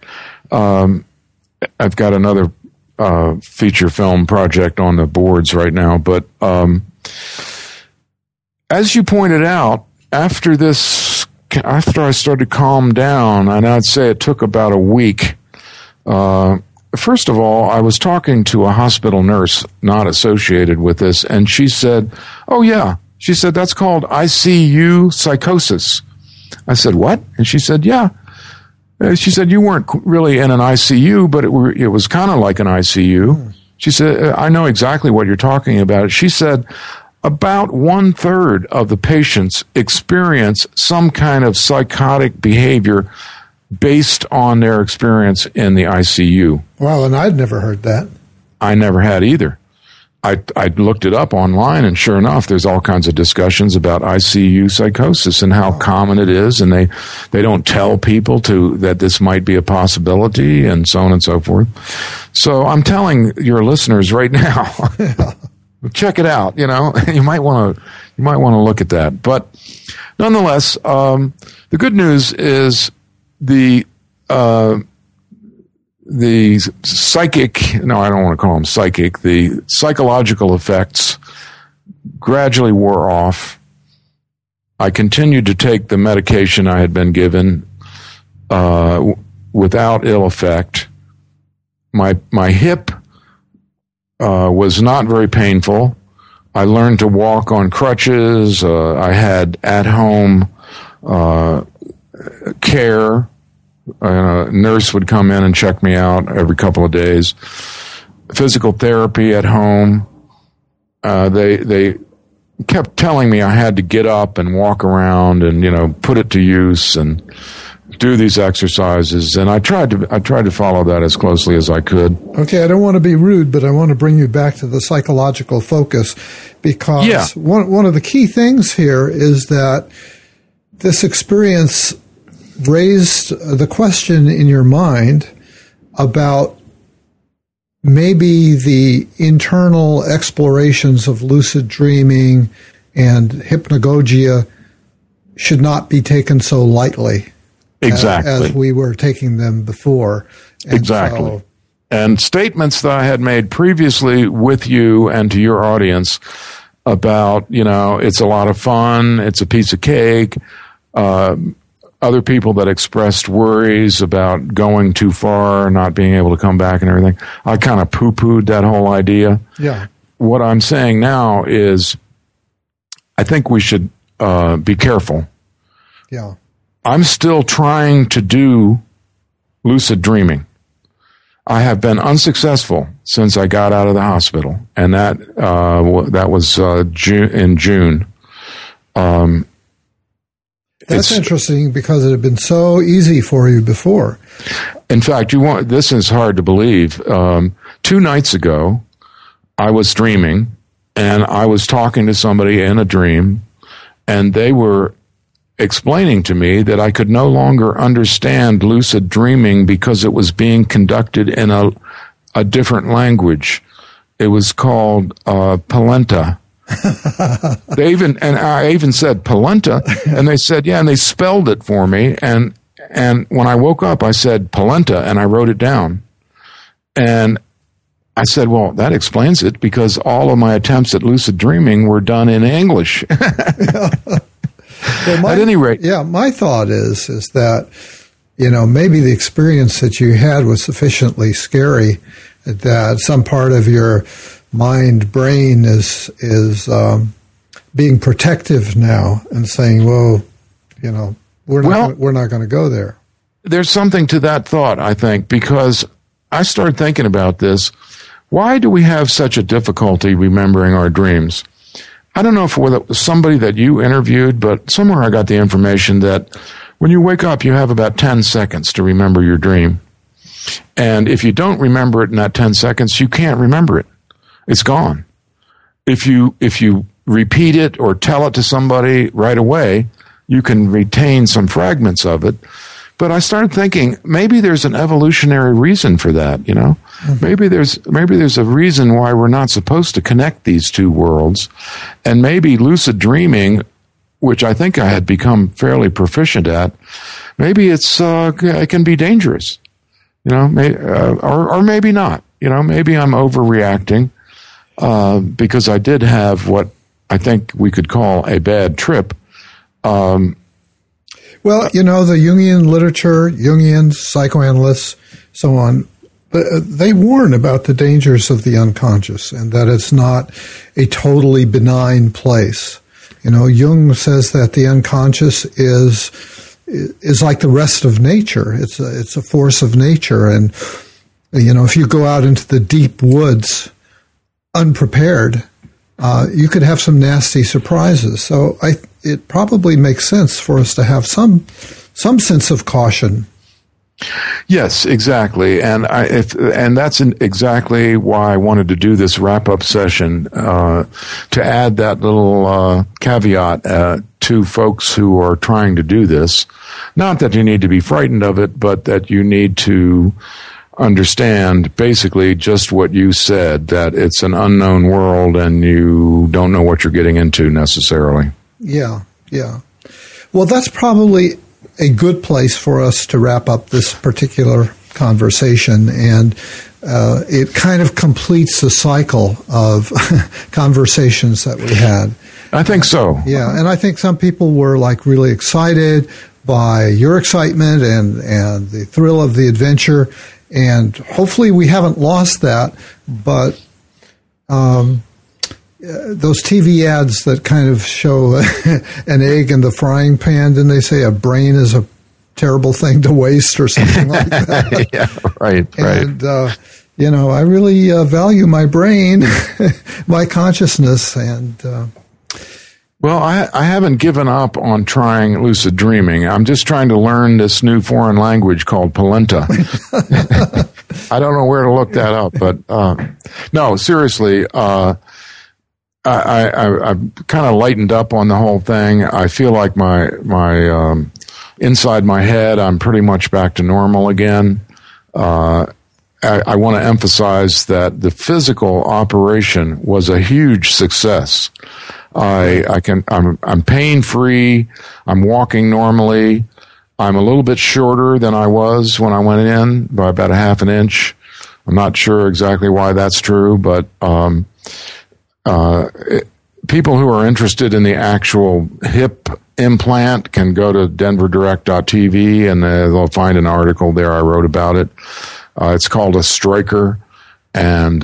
I've got another feature film project on the boards right now. But as you pointed out, after I started to calm down, and I'd say it took about a week. First of all, I was talking to a hospital nurse not associated with this, and she said, "Oh, yeah." She said, "That's called ICU psychosis." I said, "What?" And she said, "Yeah." She said, "You weren't really in an ICU, but it was kind of like an ICU." She said, "I know exactly what you're talking about." She said, about 1/3 of the patients experience some kind of psychotic behavior based on their experience in the ICU. Wow, and I'd never heard that. I never had either. I looked it up online, and sure enough, there's all kinds of discussions about ICU psychosis and how common it is, and they don't tell people that this might be a possibility, and so on and so forth. So I'm telling your listeners right now, check it out. You know, you might want to look at that. But nonetheless, the good news is the psychic. No, I don't want to call them psychic. The psychological effects gradually wore off. I continued to take the medication I had been given without ill effect. My hip was not very painful. I learned to walk on crutches. I had at-home care. A nurse would come in and check me out every couple of days. Physical therapy at home. They kept telling me I had to get up and walk around and, you know, put it to use and do these exercises. And I tried to follow that as closely as I could. Okay, I don't want to be rude, but I want to bring you back to the psychological focus, because one of the key things here is that this experience raised the question in your mind about maybe the internal explorations of lucid dreaming and hypnagogia should not be taken so lightly. Exactly. As we were taking them before. And exactly. And statements that I had made previously with you and to your audience about, you know, it's a lot of fun, it's a piece of cake, other people that expressed worries about going too far, not being able to come back and everything, I kind of poo-pooed that whole idea. Yeah. What I'm saying now is I think we should be careful. Yeah. I'm still trying to do lucid dreaming. I have been unsuccessful since I got out of the hospital, and that was in June. That's interesting because it had been so easy for you before. In fact, this is hard to believe. 2 nights ago, I was dreaming, and I was talking to somebody in a dream, and they were explaining to me that I could no longer understand lucid dreaming because it was being conducted in a different language. It was called Polenta. I even said polenta, and they said, yeah, and they spelled it for me. And when I woke up, I said polenta, and I wrote it down. And I said, well, that explains it, because all of my attempts at lucid dreaming were done in English. Well, at any rate. Yeah, my thought is that, you know, maybe the experience that you had was sufficiently scary that some part of your brain is being protective now and saying, well, you know, we're not going to go there. There's something to that thought, I think, because I started thinking about this. Why do we have such a difficulty remembering our dreams? I don't know if it was somebody that you interviewed, but somewhere I got the information that when you wake up, you have about 10 seconds to remember your dream. And if you don't remember it in that 10 seconds, you can't remember it. It's gone. If you repeat it or tell it to somebody right away, you can retain some fragments of it. But I started thinking maybe there's an evolutionary reason for that, you know? Mm-hmm. Maybe there's a reason why we're not supposed to connect these two worlds. And maybe lucid dreaming, which I think I had become fairly proficient at, maybe it can be dangerous, you know, or maybe not. You know, maybe I'm overreacting because I did have what I think we could call a bad trip. Well, you know, the Jungian literature, Jungians, psychoanalysts, so on, they warn about the dangers of the unconscious and that it's not a totally benign place. You know, Jung says that the unconscious is like the rest of nature. It's a force of nature. And, you know, if you go out into the deep woods unprepared, you could have some nasty surprises. So it probably makes sense for us to have some sense of caution. Yes, exactly, and that's exactly why I wanted to do this wrap-up session to add that little caveat to folks who are trying to do this. Not that you need to be frightened of it, but that you need to understand basically just what you said, that it's an unknown world and you don't know what you're getting into necessarily. Yeah. Well, that's probably a good place for us to wrap up this particular conversation, and it kind of completes the cycle of conversations that we had. I think so. Yeah, and I think some people were like really excited by your excitement and the thrill of the adventure, and hopefully we haven't lost that, but those TV ads that kind of show an egg in the frying pan, and they say a brain is a terrible thing to waste or something like that. Yeah, right. And, I really value my brain, my consciousness, and... Well, I haven't given up on trying lucid dreaming. I'm just trying to learn this new foreign language called Polenta. I don't know where to look that up, but no, seriously, I've kind of lightened up on the whole thing. I feel like my inside my head, I'm pretty much back to normal again. I want to emphasize that the physical operation was a huge success. I'm pain free. I'm walking normally. I'm a little bit shorter than I was when I went in by about a half an inch. I'm not sure exactly why that's true, but people who are interested in the actual hip implant can go to denverdirect.tv and they'll find an article there. I wrote about it. It's called a Stryker, and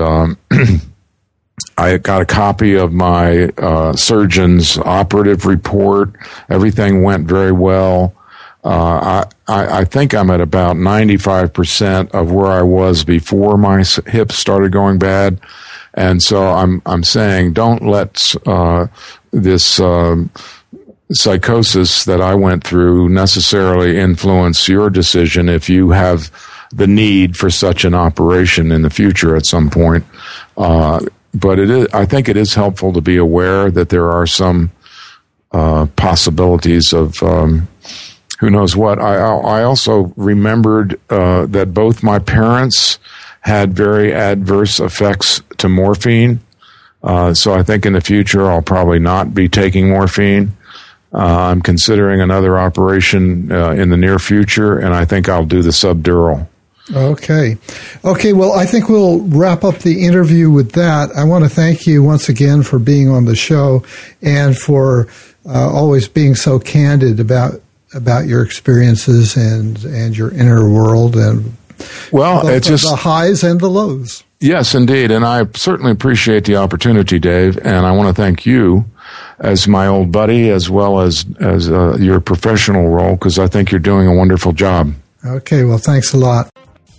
I got a copy of my surgeon's operative report. Everything went very well. I think I'm at about 95% of where I was before my hips started going bad. And so I'm saying don't let this psychosis that I went through necessarily influence your decision if you have the need for such an operation in the future at some point. But I think it is helpful to be aware that there are some possibilities of who knows what. I also remembered that both my parents had very adverse effects to morphine. So I think in the future I'll probably not be taking morphine. I'm considering another operation in the near future, and I think I'll do the subdural. Okay. Well, I think we'll wrap up the interview with that. I want to thank you once again for being on the show and for always being so candid about your experiences and your inner world and it's just the highs and the lows. Yes, indeed. And I certainly appreciate the opportunity, Dave. And I want to thank you as my old buddy as well as your professional role, because I think you're doing a wonderful job. Okay. Well, thanks a lot.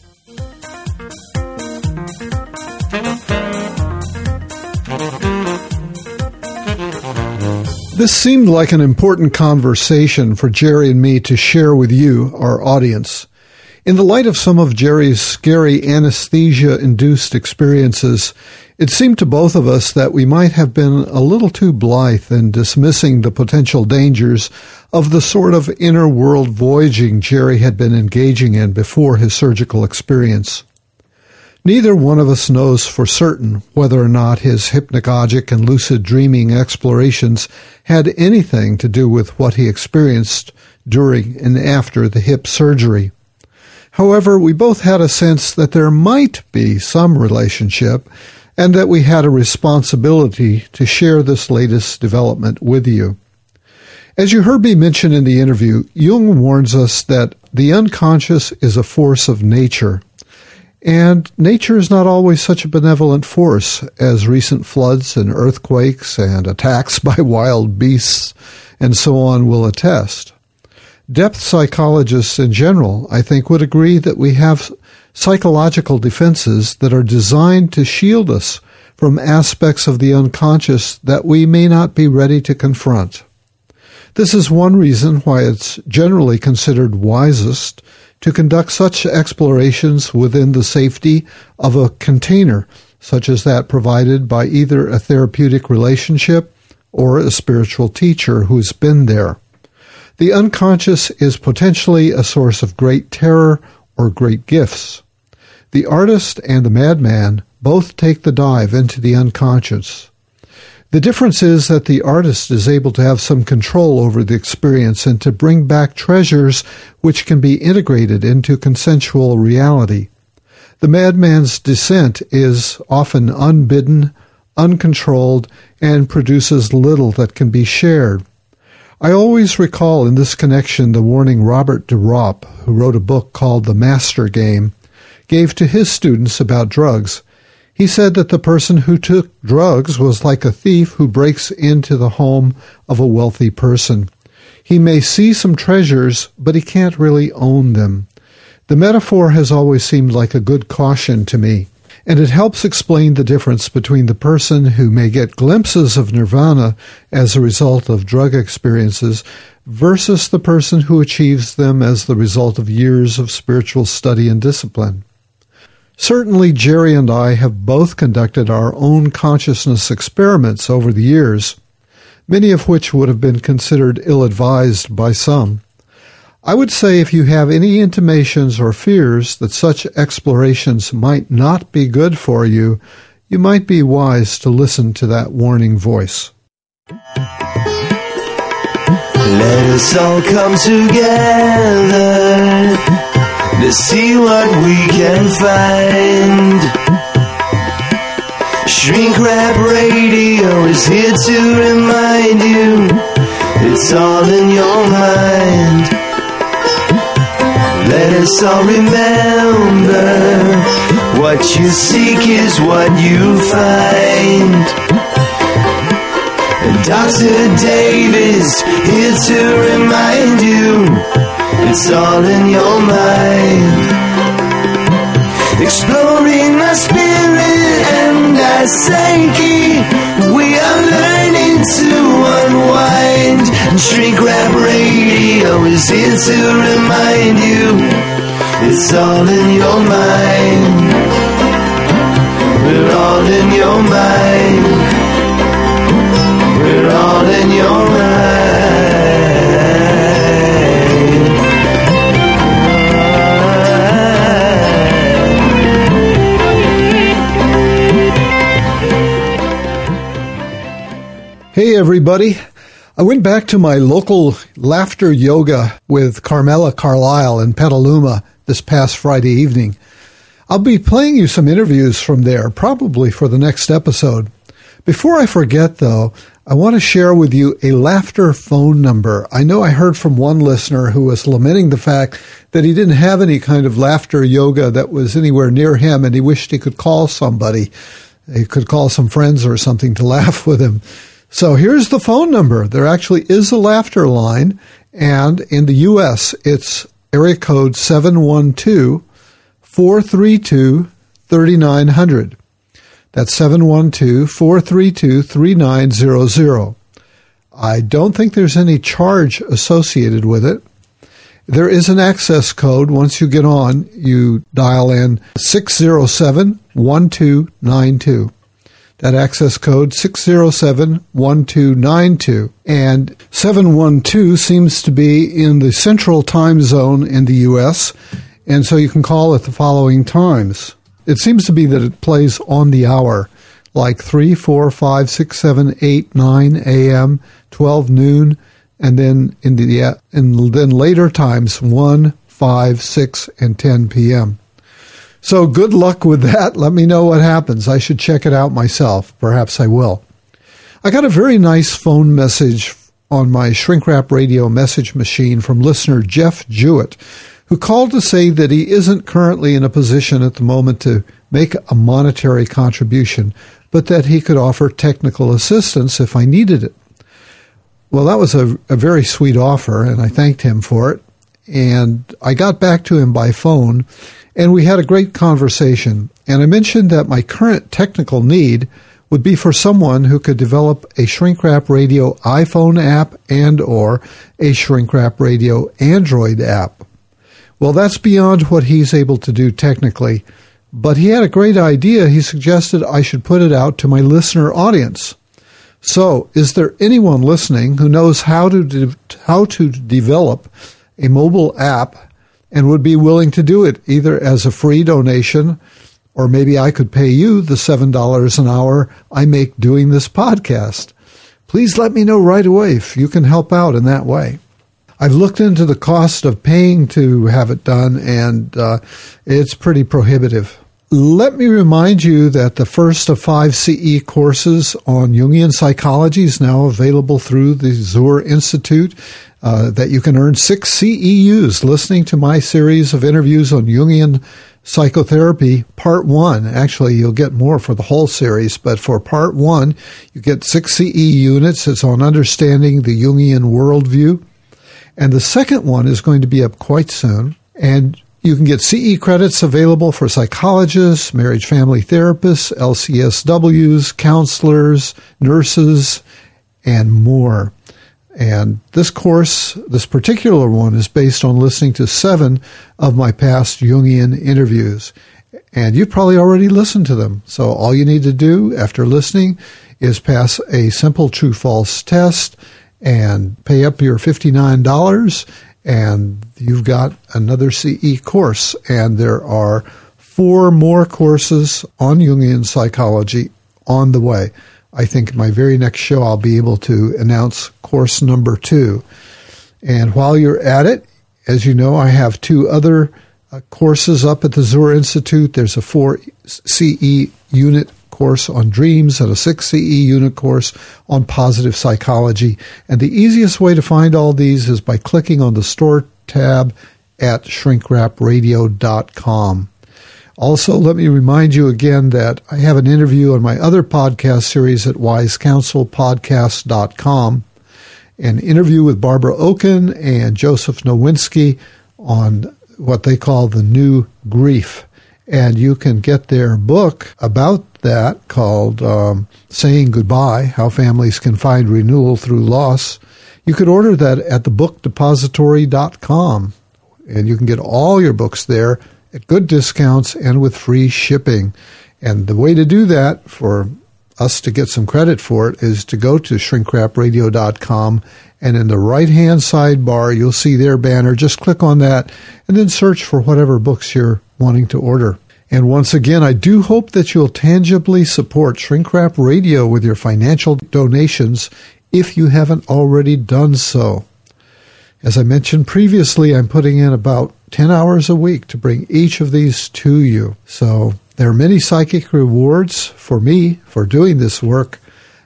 This seemed like an important conversation for Jerry and me to share with you, our audience. In the light of some of Jerry's scary anesthesia-induced experiences, it seemed to both of us that we might have been a little too blithe in dismissing the potential dangers of the sort of inner world voyaging Jerry had been engaging in before his surgical experience. Neither one of us knows for certain whether or not his hypnagogic and lucid dreaming explorations had anything to do with what he experienced during and after the hip surgery. However, we both had a sense that there might be some relationship and that we had a responsibility to share this latest development with you. As you heard me mention in the interview, Jung warns us that the unconscious is a force of nature. And nature is not always such a benevolent force as recent floods and earthquakes and attacks by wild beasts and so on will attest. Depth psychologists in general, I think, would agree that we have psychological defenses that are designed to shield us from aspects of the unconscious that we may not be ready to confront. This is one reason why it's generally considered wisest to conduct such explorations within the safety of a container, such as that provided by either a therapeutic relationship or a spiritual teacher who's been there. The unconscious is potentially a source of great terror or great gifts. The artist and the madman both take the dive into the unconscious. The difference is that the artist is able to have some control over the experience and to bring back treasures which can be integrated into consensual reality. The madman's descent is often unbidden, uncontrolled, and produces little that can be shared. I always recall in this connection the warning Robert de Ropp, who wrote a book called The Master Game, gave to his students about drugs. He said that the person who took drugs was like a thief who breaks into the home of a wealthy person. He may see some treasures, but he can't really own them. The metaphor has always seemed like a good caution to me, and it helps explain the difference between the person who may get glimpses of nirvana as a result of drug experiences versus the person who achieves them as the result of years of spiritual study and discipline. Certainly, Jerry and I have both conducted our own consciousness experiments over the years, many of which would have been considered ill-advised by some. I would say if you have any intimations or fears that such explorations might not be good for you, you might be wise to listen to that warning voice. Let us all come together to see what we can find. Shrink Rap Radio is here to remind you it's all in your mind. Let us all remember what you seek is what you find. And Dr. Dave is here to remind you it's all in your mind. Exploring our spirit and our psyche, we are learning to unwind. And Shrink Rap Radio is here to remind you it's all in your mind. We're all in your mind. We're all in your mind. Hey everybody, I went back to my local laughter yoga with Carmela Carlisle in Petaluma this past Friday evening. I'll be playing you some interviews from there, probably for the next episode. Before I forget though, I want to share with you a laughter phone number. I know I heard from one listener who was lamenting the fact that he didn't have any kind of laughter yoga that was anywhere near him and he wished he could call somebody. He could call some friends or something to laugh with him. So here's the phone number. There actually is a laughter line, and in the U.S., it's area code 712-432-3900. That's 712-432-3900. I don't think there's any charge associated with it. There is an access code. Once you get on, you dial in 607-1292. That access code, 607-1292. And 712 seems to be in the central time zone in the U.S., and so you can call at the following times. It seems to be that it plays on the hour, like 3, 4, 5, 6, 7, 8, 9 a.m., 12 noon, and then then later times, 1, 5, 6, and 10 p.m. So good luck with that. Let me know what happens. I should check it out myself. Perhaps I will. I got a very nice phone message on my Shrink Rap Radio message machine from listener Jeff Jewett, who called to say that he isn't currently in a position at the moment to make a monetary contribution, but that he could offer technical assistance if I needed it. Well, that was a very sweet offer, and I thanked him for it. And I got back to him by phone, and we had a great conversation. And I mentioned that my current technical need would be for someone who could develop a Shrink Rap Radio iPhone app and or a Shrink Rap Radio Android app. Well, that's beyond what he's able to do technically, but he had a great idea. He suggested I should put it out to my listener audience. So, is there anyone listening who knows how to develop a mobile app and would be willing to do it either as a free donation, or maybe I could pay you the $7 an hour I make doing this podcast. Please let me know right away if you can help out in that way. I've looked into the cost of paying to have it done, and it's pretty prohibitive. Let me remind you that the first of 5 CE courses on Jungian psychology is now available through the Zur Institute, that you can earn 6 CEUs listening to my series of interviews on Jungian psychotherapy, part 1. Actually, you'll get more for the whole series, but for part 1, you get 6 CE units. It's on understanding the Jungian worldview. And the second one is going to be up quite soon. And you can get CE credits available for psychologists, marriage family therapists, LCSWs, counselors, nurses, and more. And this course, this particular one, is based on listening to 7 of my past Jungian interviews. And you've probably already listened to them. So all you need to do after listening is pass a simple true-false test and pay up your $59, and you've got another CE course. And there are 4 more courses on Jungian psychology on the way. I think in my very next show I'll be able to announce course number 2. And while you're at it, as you know, I have 2 other courses up at the Zur Institute. There's a 4 CE unit course on dreams and a 6 CE unit course on positive psychology. And the easiest way to find all these is by clicking on the store tab at shrinkwrapradio.com. Also, let me remind you again that I have an interview on my other podcast series at wisecounselpodcast.com, an interview with Barbara Oken and Joseph Nowinski on what they call the new grief. And you can get their book about that called Saying Goodbye, How Families Can Find Renewal Through Loss. You could order that at thebookdepository.com, and you can get all your books there at good discounts and with free shipping. And the way to do that, for us to get some credit for it, is to go to shrinkwrapradio.com, and in the right-hand sidebar, you'll see their banner. Just click on that and then search for whatever books you're wanting to order. And once again, I do hope that you'll tangibly support Shrink Wrap Radio with your financial donations if you haven't already done so. As I mentioned previously, I'm putting in about 10 hours a week to bring each of these to you. So there are many psychic rewards for me for doing this work,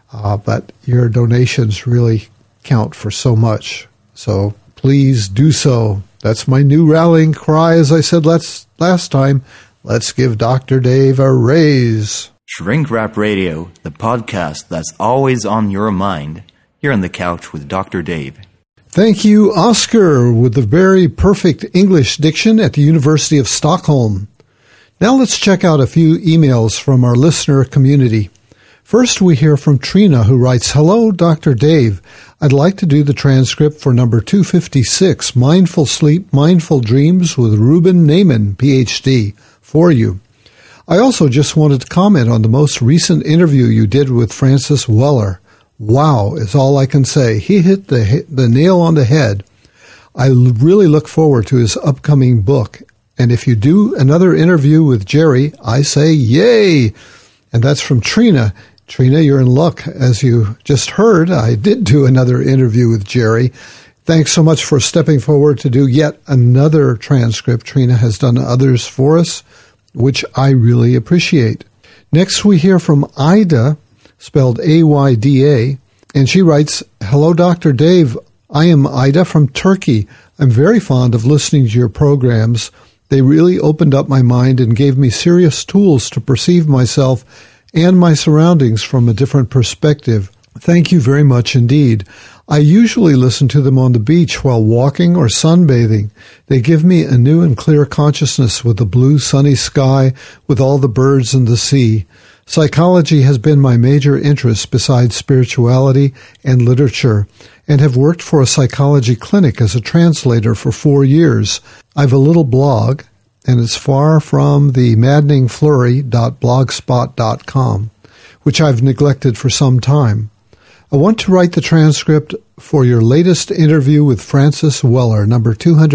but your donations really count for so much. So please do so. That's my new rallying cry. As I said last time, let's give Dr. Dave a raise. Shrink Wrap Radio, the podcast that's always on your mind. Here on the couch with Dr. Dave. Thank you, Oscar, with the very perfect English diction at the University of Stockholm. Now let's check out a few emails from our listener community. First, we hear from Trina, who writes, "Hello, Dr. Dave. I'd like to do the transcript for number 256, Mindful Sleep, Mindful Dreams with Ruben Naiman, PhD, for you. I also just wanted to comment on the most recent interview you did with Francis Weller. Wow is all I can say. He hit the nail on the head. I really look forward to his upcoming book. And if you do another interview with Jerry, I say yay." And that's from Trina. Trina, you're in luck. As you just heard, I did do another interview with Jerry. Thanks so much for stepping forward to do yet another transcript. Trina has done others for us, which I really appreciate. Next, we hear from Ida, spelled A-Y-D-A, and she writes, "Hello, Dr. Dave. I am Ida from Turkey. I'm very fond of listening to your programs. They really opened up my mind and gave me serious tools to perceive myself and my surroundings from a different perspective. Thank you very much indeed. I usually listen to them on the beach while walking or sunbathing. They give me a new and clear consciousness with the blue, sunny sky, with all the birds and the sea. Psychology has been my major interest besides spirituality and literature, and have worked for a psychology clinic as a translator for 4 years. I've a little blog, and it's far from the maddeningflurry.blogspot.com, which I've neglected for some time. I want to write the transcript for your latest interview with Francis Weller, number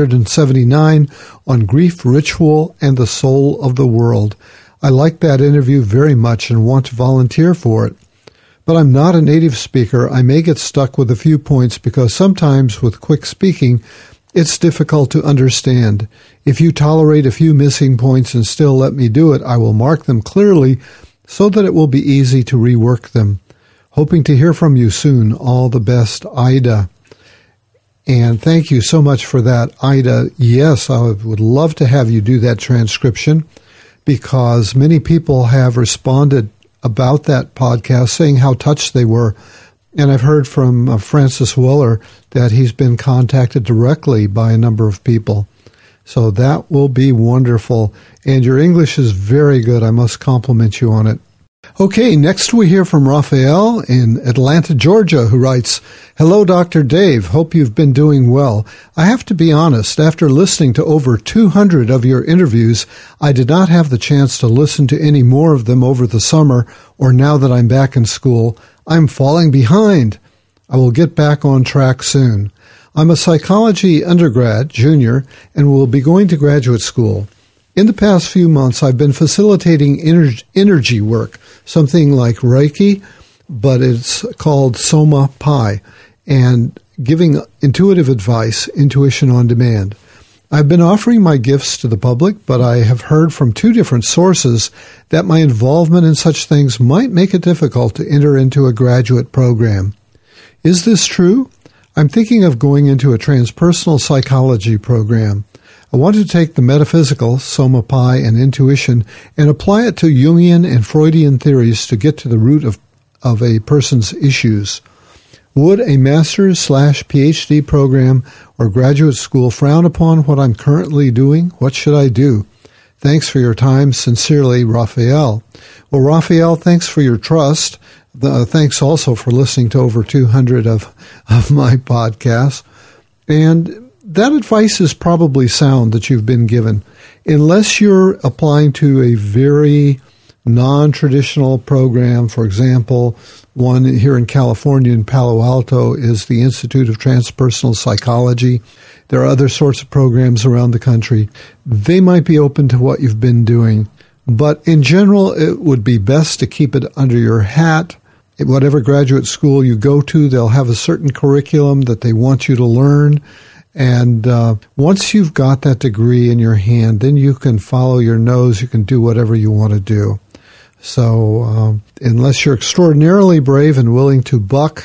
279, on grief ritual and the soul of the world. I like that interview very much and want to volunteer for it. But I'm not a native speaker. I may get stuck with a few points because sometimes with quick speaking, it's difficult to understand. If you tolerate a few missing points and still let me do it, I will mark them clearly so that it will be easy to rework them. Hoping to hear from you soon. All the best, Ida. And thank you so much for that, Ida. Yes, I would love to have you do that transcription because many people have responded about that podcast saying how touched they were. And I've heard from Francis Weller that he's been contacted directly by a number of people. So that will be wonderful. And your English is very good. I must compliment you on it. Okay, next we hear from Raphael in Atlanta, Georgia, who writes, "Hello, Dr. Dave. Hope you've been doing well. I have to be honest, after listening to over 200 of your interviews, I did not have the chance to listen to any more of them over the summer or now that I'm back in school. I'm falling behind. I will get back on track soon. I'm a psychology undergrad, junior, and will be going to graduate school. In the past few months, I've been facilitating energy work, something like Reiki, but it's called Soma Pi, and giving intuitive advice, intuition on demand. I've been offering my gifts to the public, but I have heard from 2 different sources that my involvement in such things might make it difficult to enter into a graduate program. Is this true? I'm thinking of going into a transpersonal psychology program. I want to take the metaphysical, Soma Pi, and intuition and apply it to Jungian and Freudian theories to get to the root of a person's issues. Would a master's/PhD program or graduate school frown upon what I'm currently doing? What should I do? Thanks for your time. Sincerely, Raphael." Well, Raphael, thanks for your trust. Thanks also for listening to over 200 of my podcasts. And that advice is probably sound that you've been given. Unless you're applying to a very non-traditional program, for example, one here in California in Palo Alto is the Institute of Transpersonal Psychology. There are other sorts of programs around the country. They might be open to what you've been doing. But in general, it would be best to keep it under your hat. At whatever graduate school you go to, they'll have a certain curriculum that they want you to learn. And once you've got that degree in your hand, then you can follow your nose. You can do whatever you want to do. So unless you're extraordinarily brave and willing to buck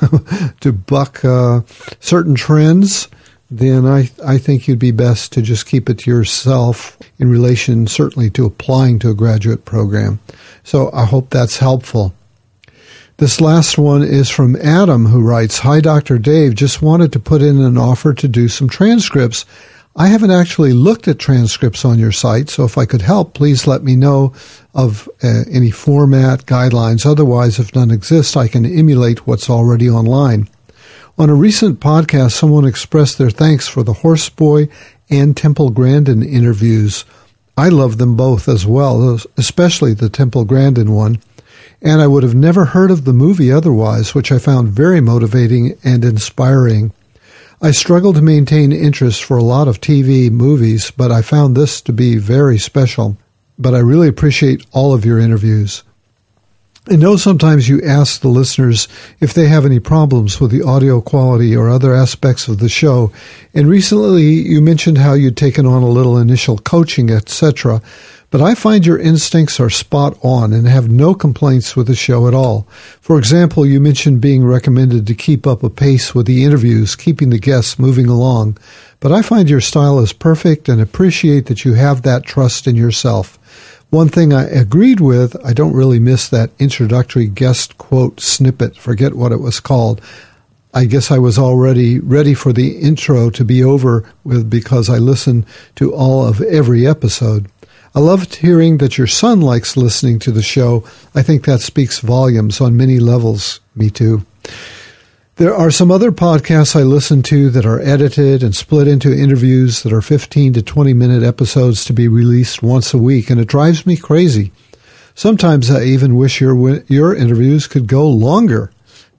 certain trends, then I think you'd be best to just keep it to yourself in relation certainly to applying to a graduate program. So I hope that's helpful. This last one is from Adam, who writes, "Hi, Dr. Dave. Just wanted to put in an offer to do some transcripts. I haven't actually looked at transcripts on your site, so if I could help, please let me know of any format, guidelines. Otherwise, if none exist, I can emulate what's already online. On a recent podcast, someone expressed their thanks for the Horseboy and Temple Grandin interviews. I love them both as well, especially the Temple Grandin one. And I would have never heard of the movie otherwise, which I found very motivating and inspiring. I struggle to maintain interest for a lot of TV movies, but I found this to be very special. But I really appreciate all of your interviews. I know sometimes you ask the listeners if they have any problems with the audio quality or other aspects of the show, and recently you mentioned how you'd taken on a little initial coaching, etc., but I find your instincts are spot on and have no complaints with the show at all. For example, you mentioned being recommended to keep up a pace with the interviews, keeping the guests moving along. But I find your style is perfect and appreciate that you have that trust in yourself. One thing I agreed with, I don't really miss that introductory guest quote snippet. Forget what it was called. I guess I was already ready for the intro to be over with because I listened to all of every episode. I loved hearing that your son likes listening to the show. I think that speaks volumes on many levels. Me too. There are some other podcasts I listen to that are edited and split into interviews that are 15 to 20-minute episodes to be released once a week, and it drives me crazy. Sometimes I even wish your interviews could go longer.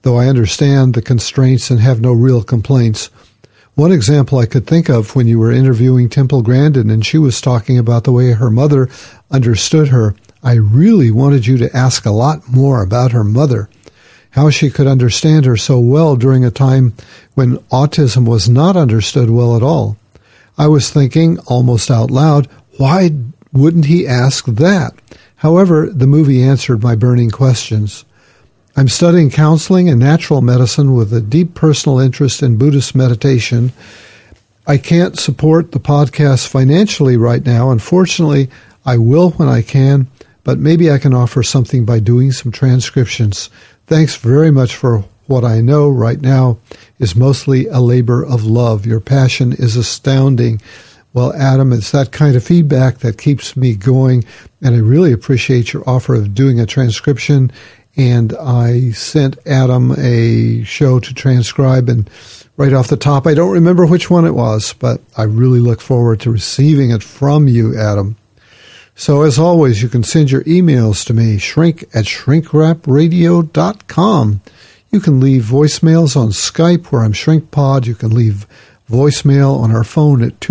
though I understand the constraints and have no real complaints. One example I could think of when you were interviewing Temple Grandin and she was talking about the way her mother understood her, I really wanted you to ask a lot more about her mother, how she could understand her so well during a time when autism was not understood well at all. I was thinking, almost out loud, why wouldn't he ask that? However, the movie answered my burning questions. I'm studying counseling and natural medicine with a deep personal interest in Buddhist meditation. I can't support the podcast financially right now. Unfortunately, I will when I can, but maybe I can offer something by doing some transcriptions. Thanks very much for what I know right now is mostly a labor of love. Your passion is astounding. Well, Adam, it's that kind of feedback that keeps me going, and I really appreciate your offer of doing a transcription. And I sent Adam a show to transcribe, and right off the top, I don't remember which one it was, but I really look forward to receiving it from you, Adam. So as always, you can send your emails to me, shrink@shrinkrapradio.com. You can leave voicemails on Skype where I'm ShrinkPod. You can leave voicemail on our phone at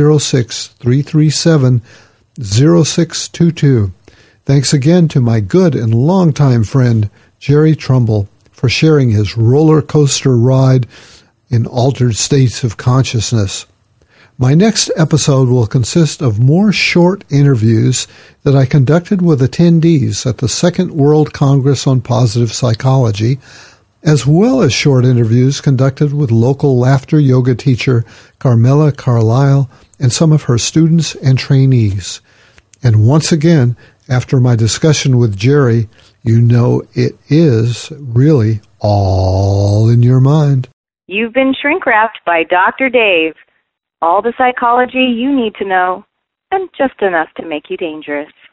206-337-0622. Thanks again to my good and longtime friend, Jerry Trumbull, for sharing his roller coaster ride in altered states of consciousness. My next episode will consist of more short interviews that I conducted with attendees at the Second World Congress on Positive Psychology, as well as short interviews conducted with local laughter yoga teacher Carmela Carlisle and some of her students and trainees. And once again, after my discussion with Jerry, you know it is really all in your mind. You've been shrink-wrapped by Dr. Dave. All the psychology you need to know, and just enough to make you dangerous.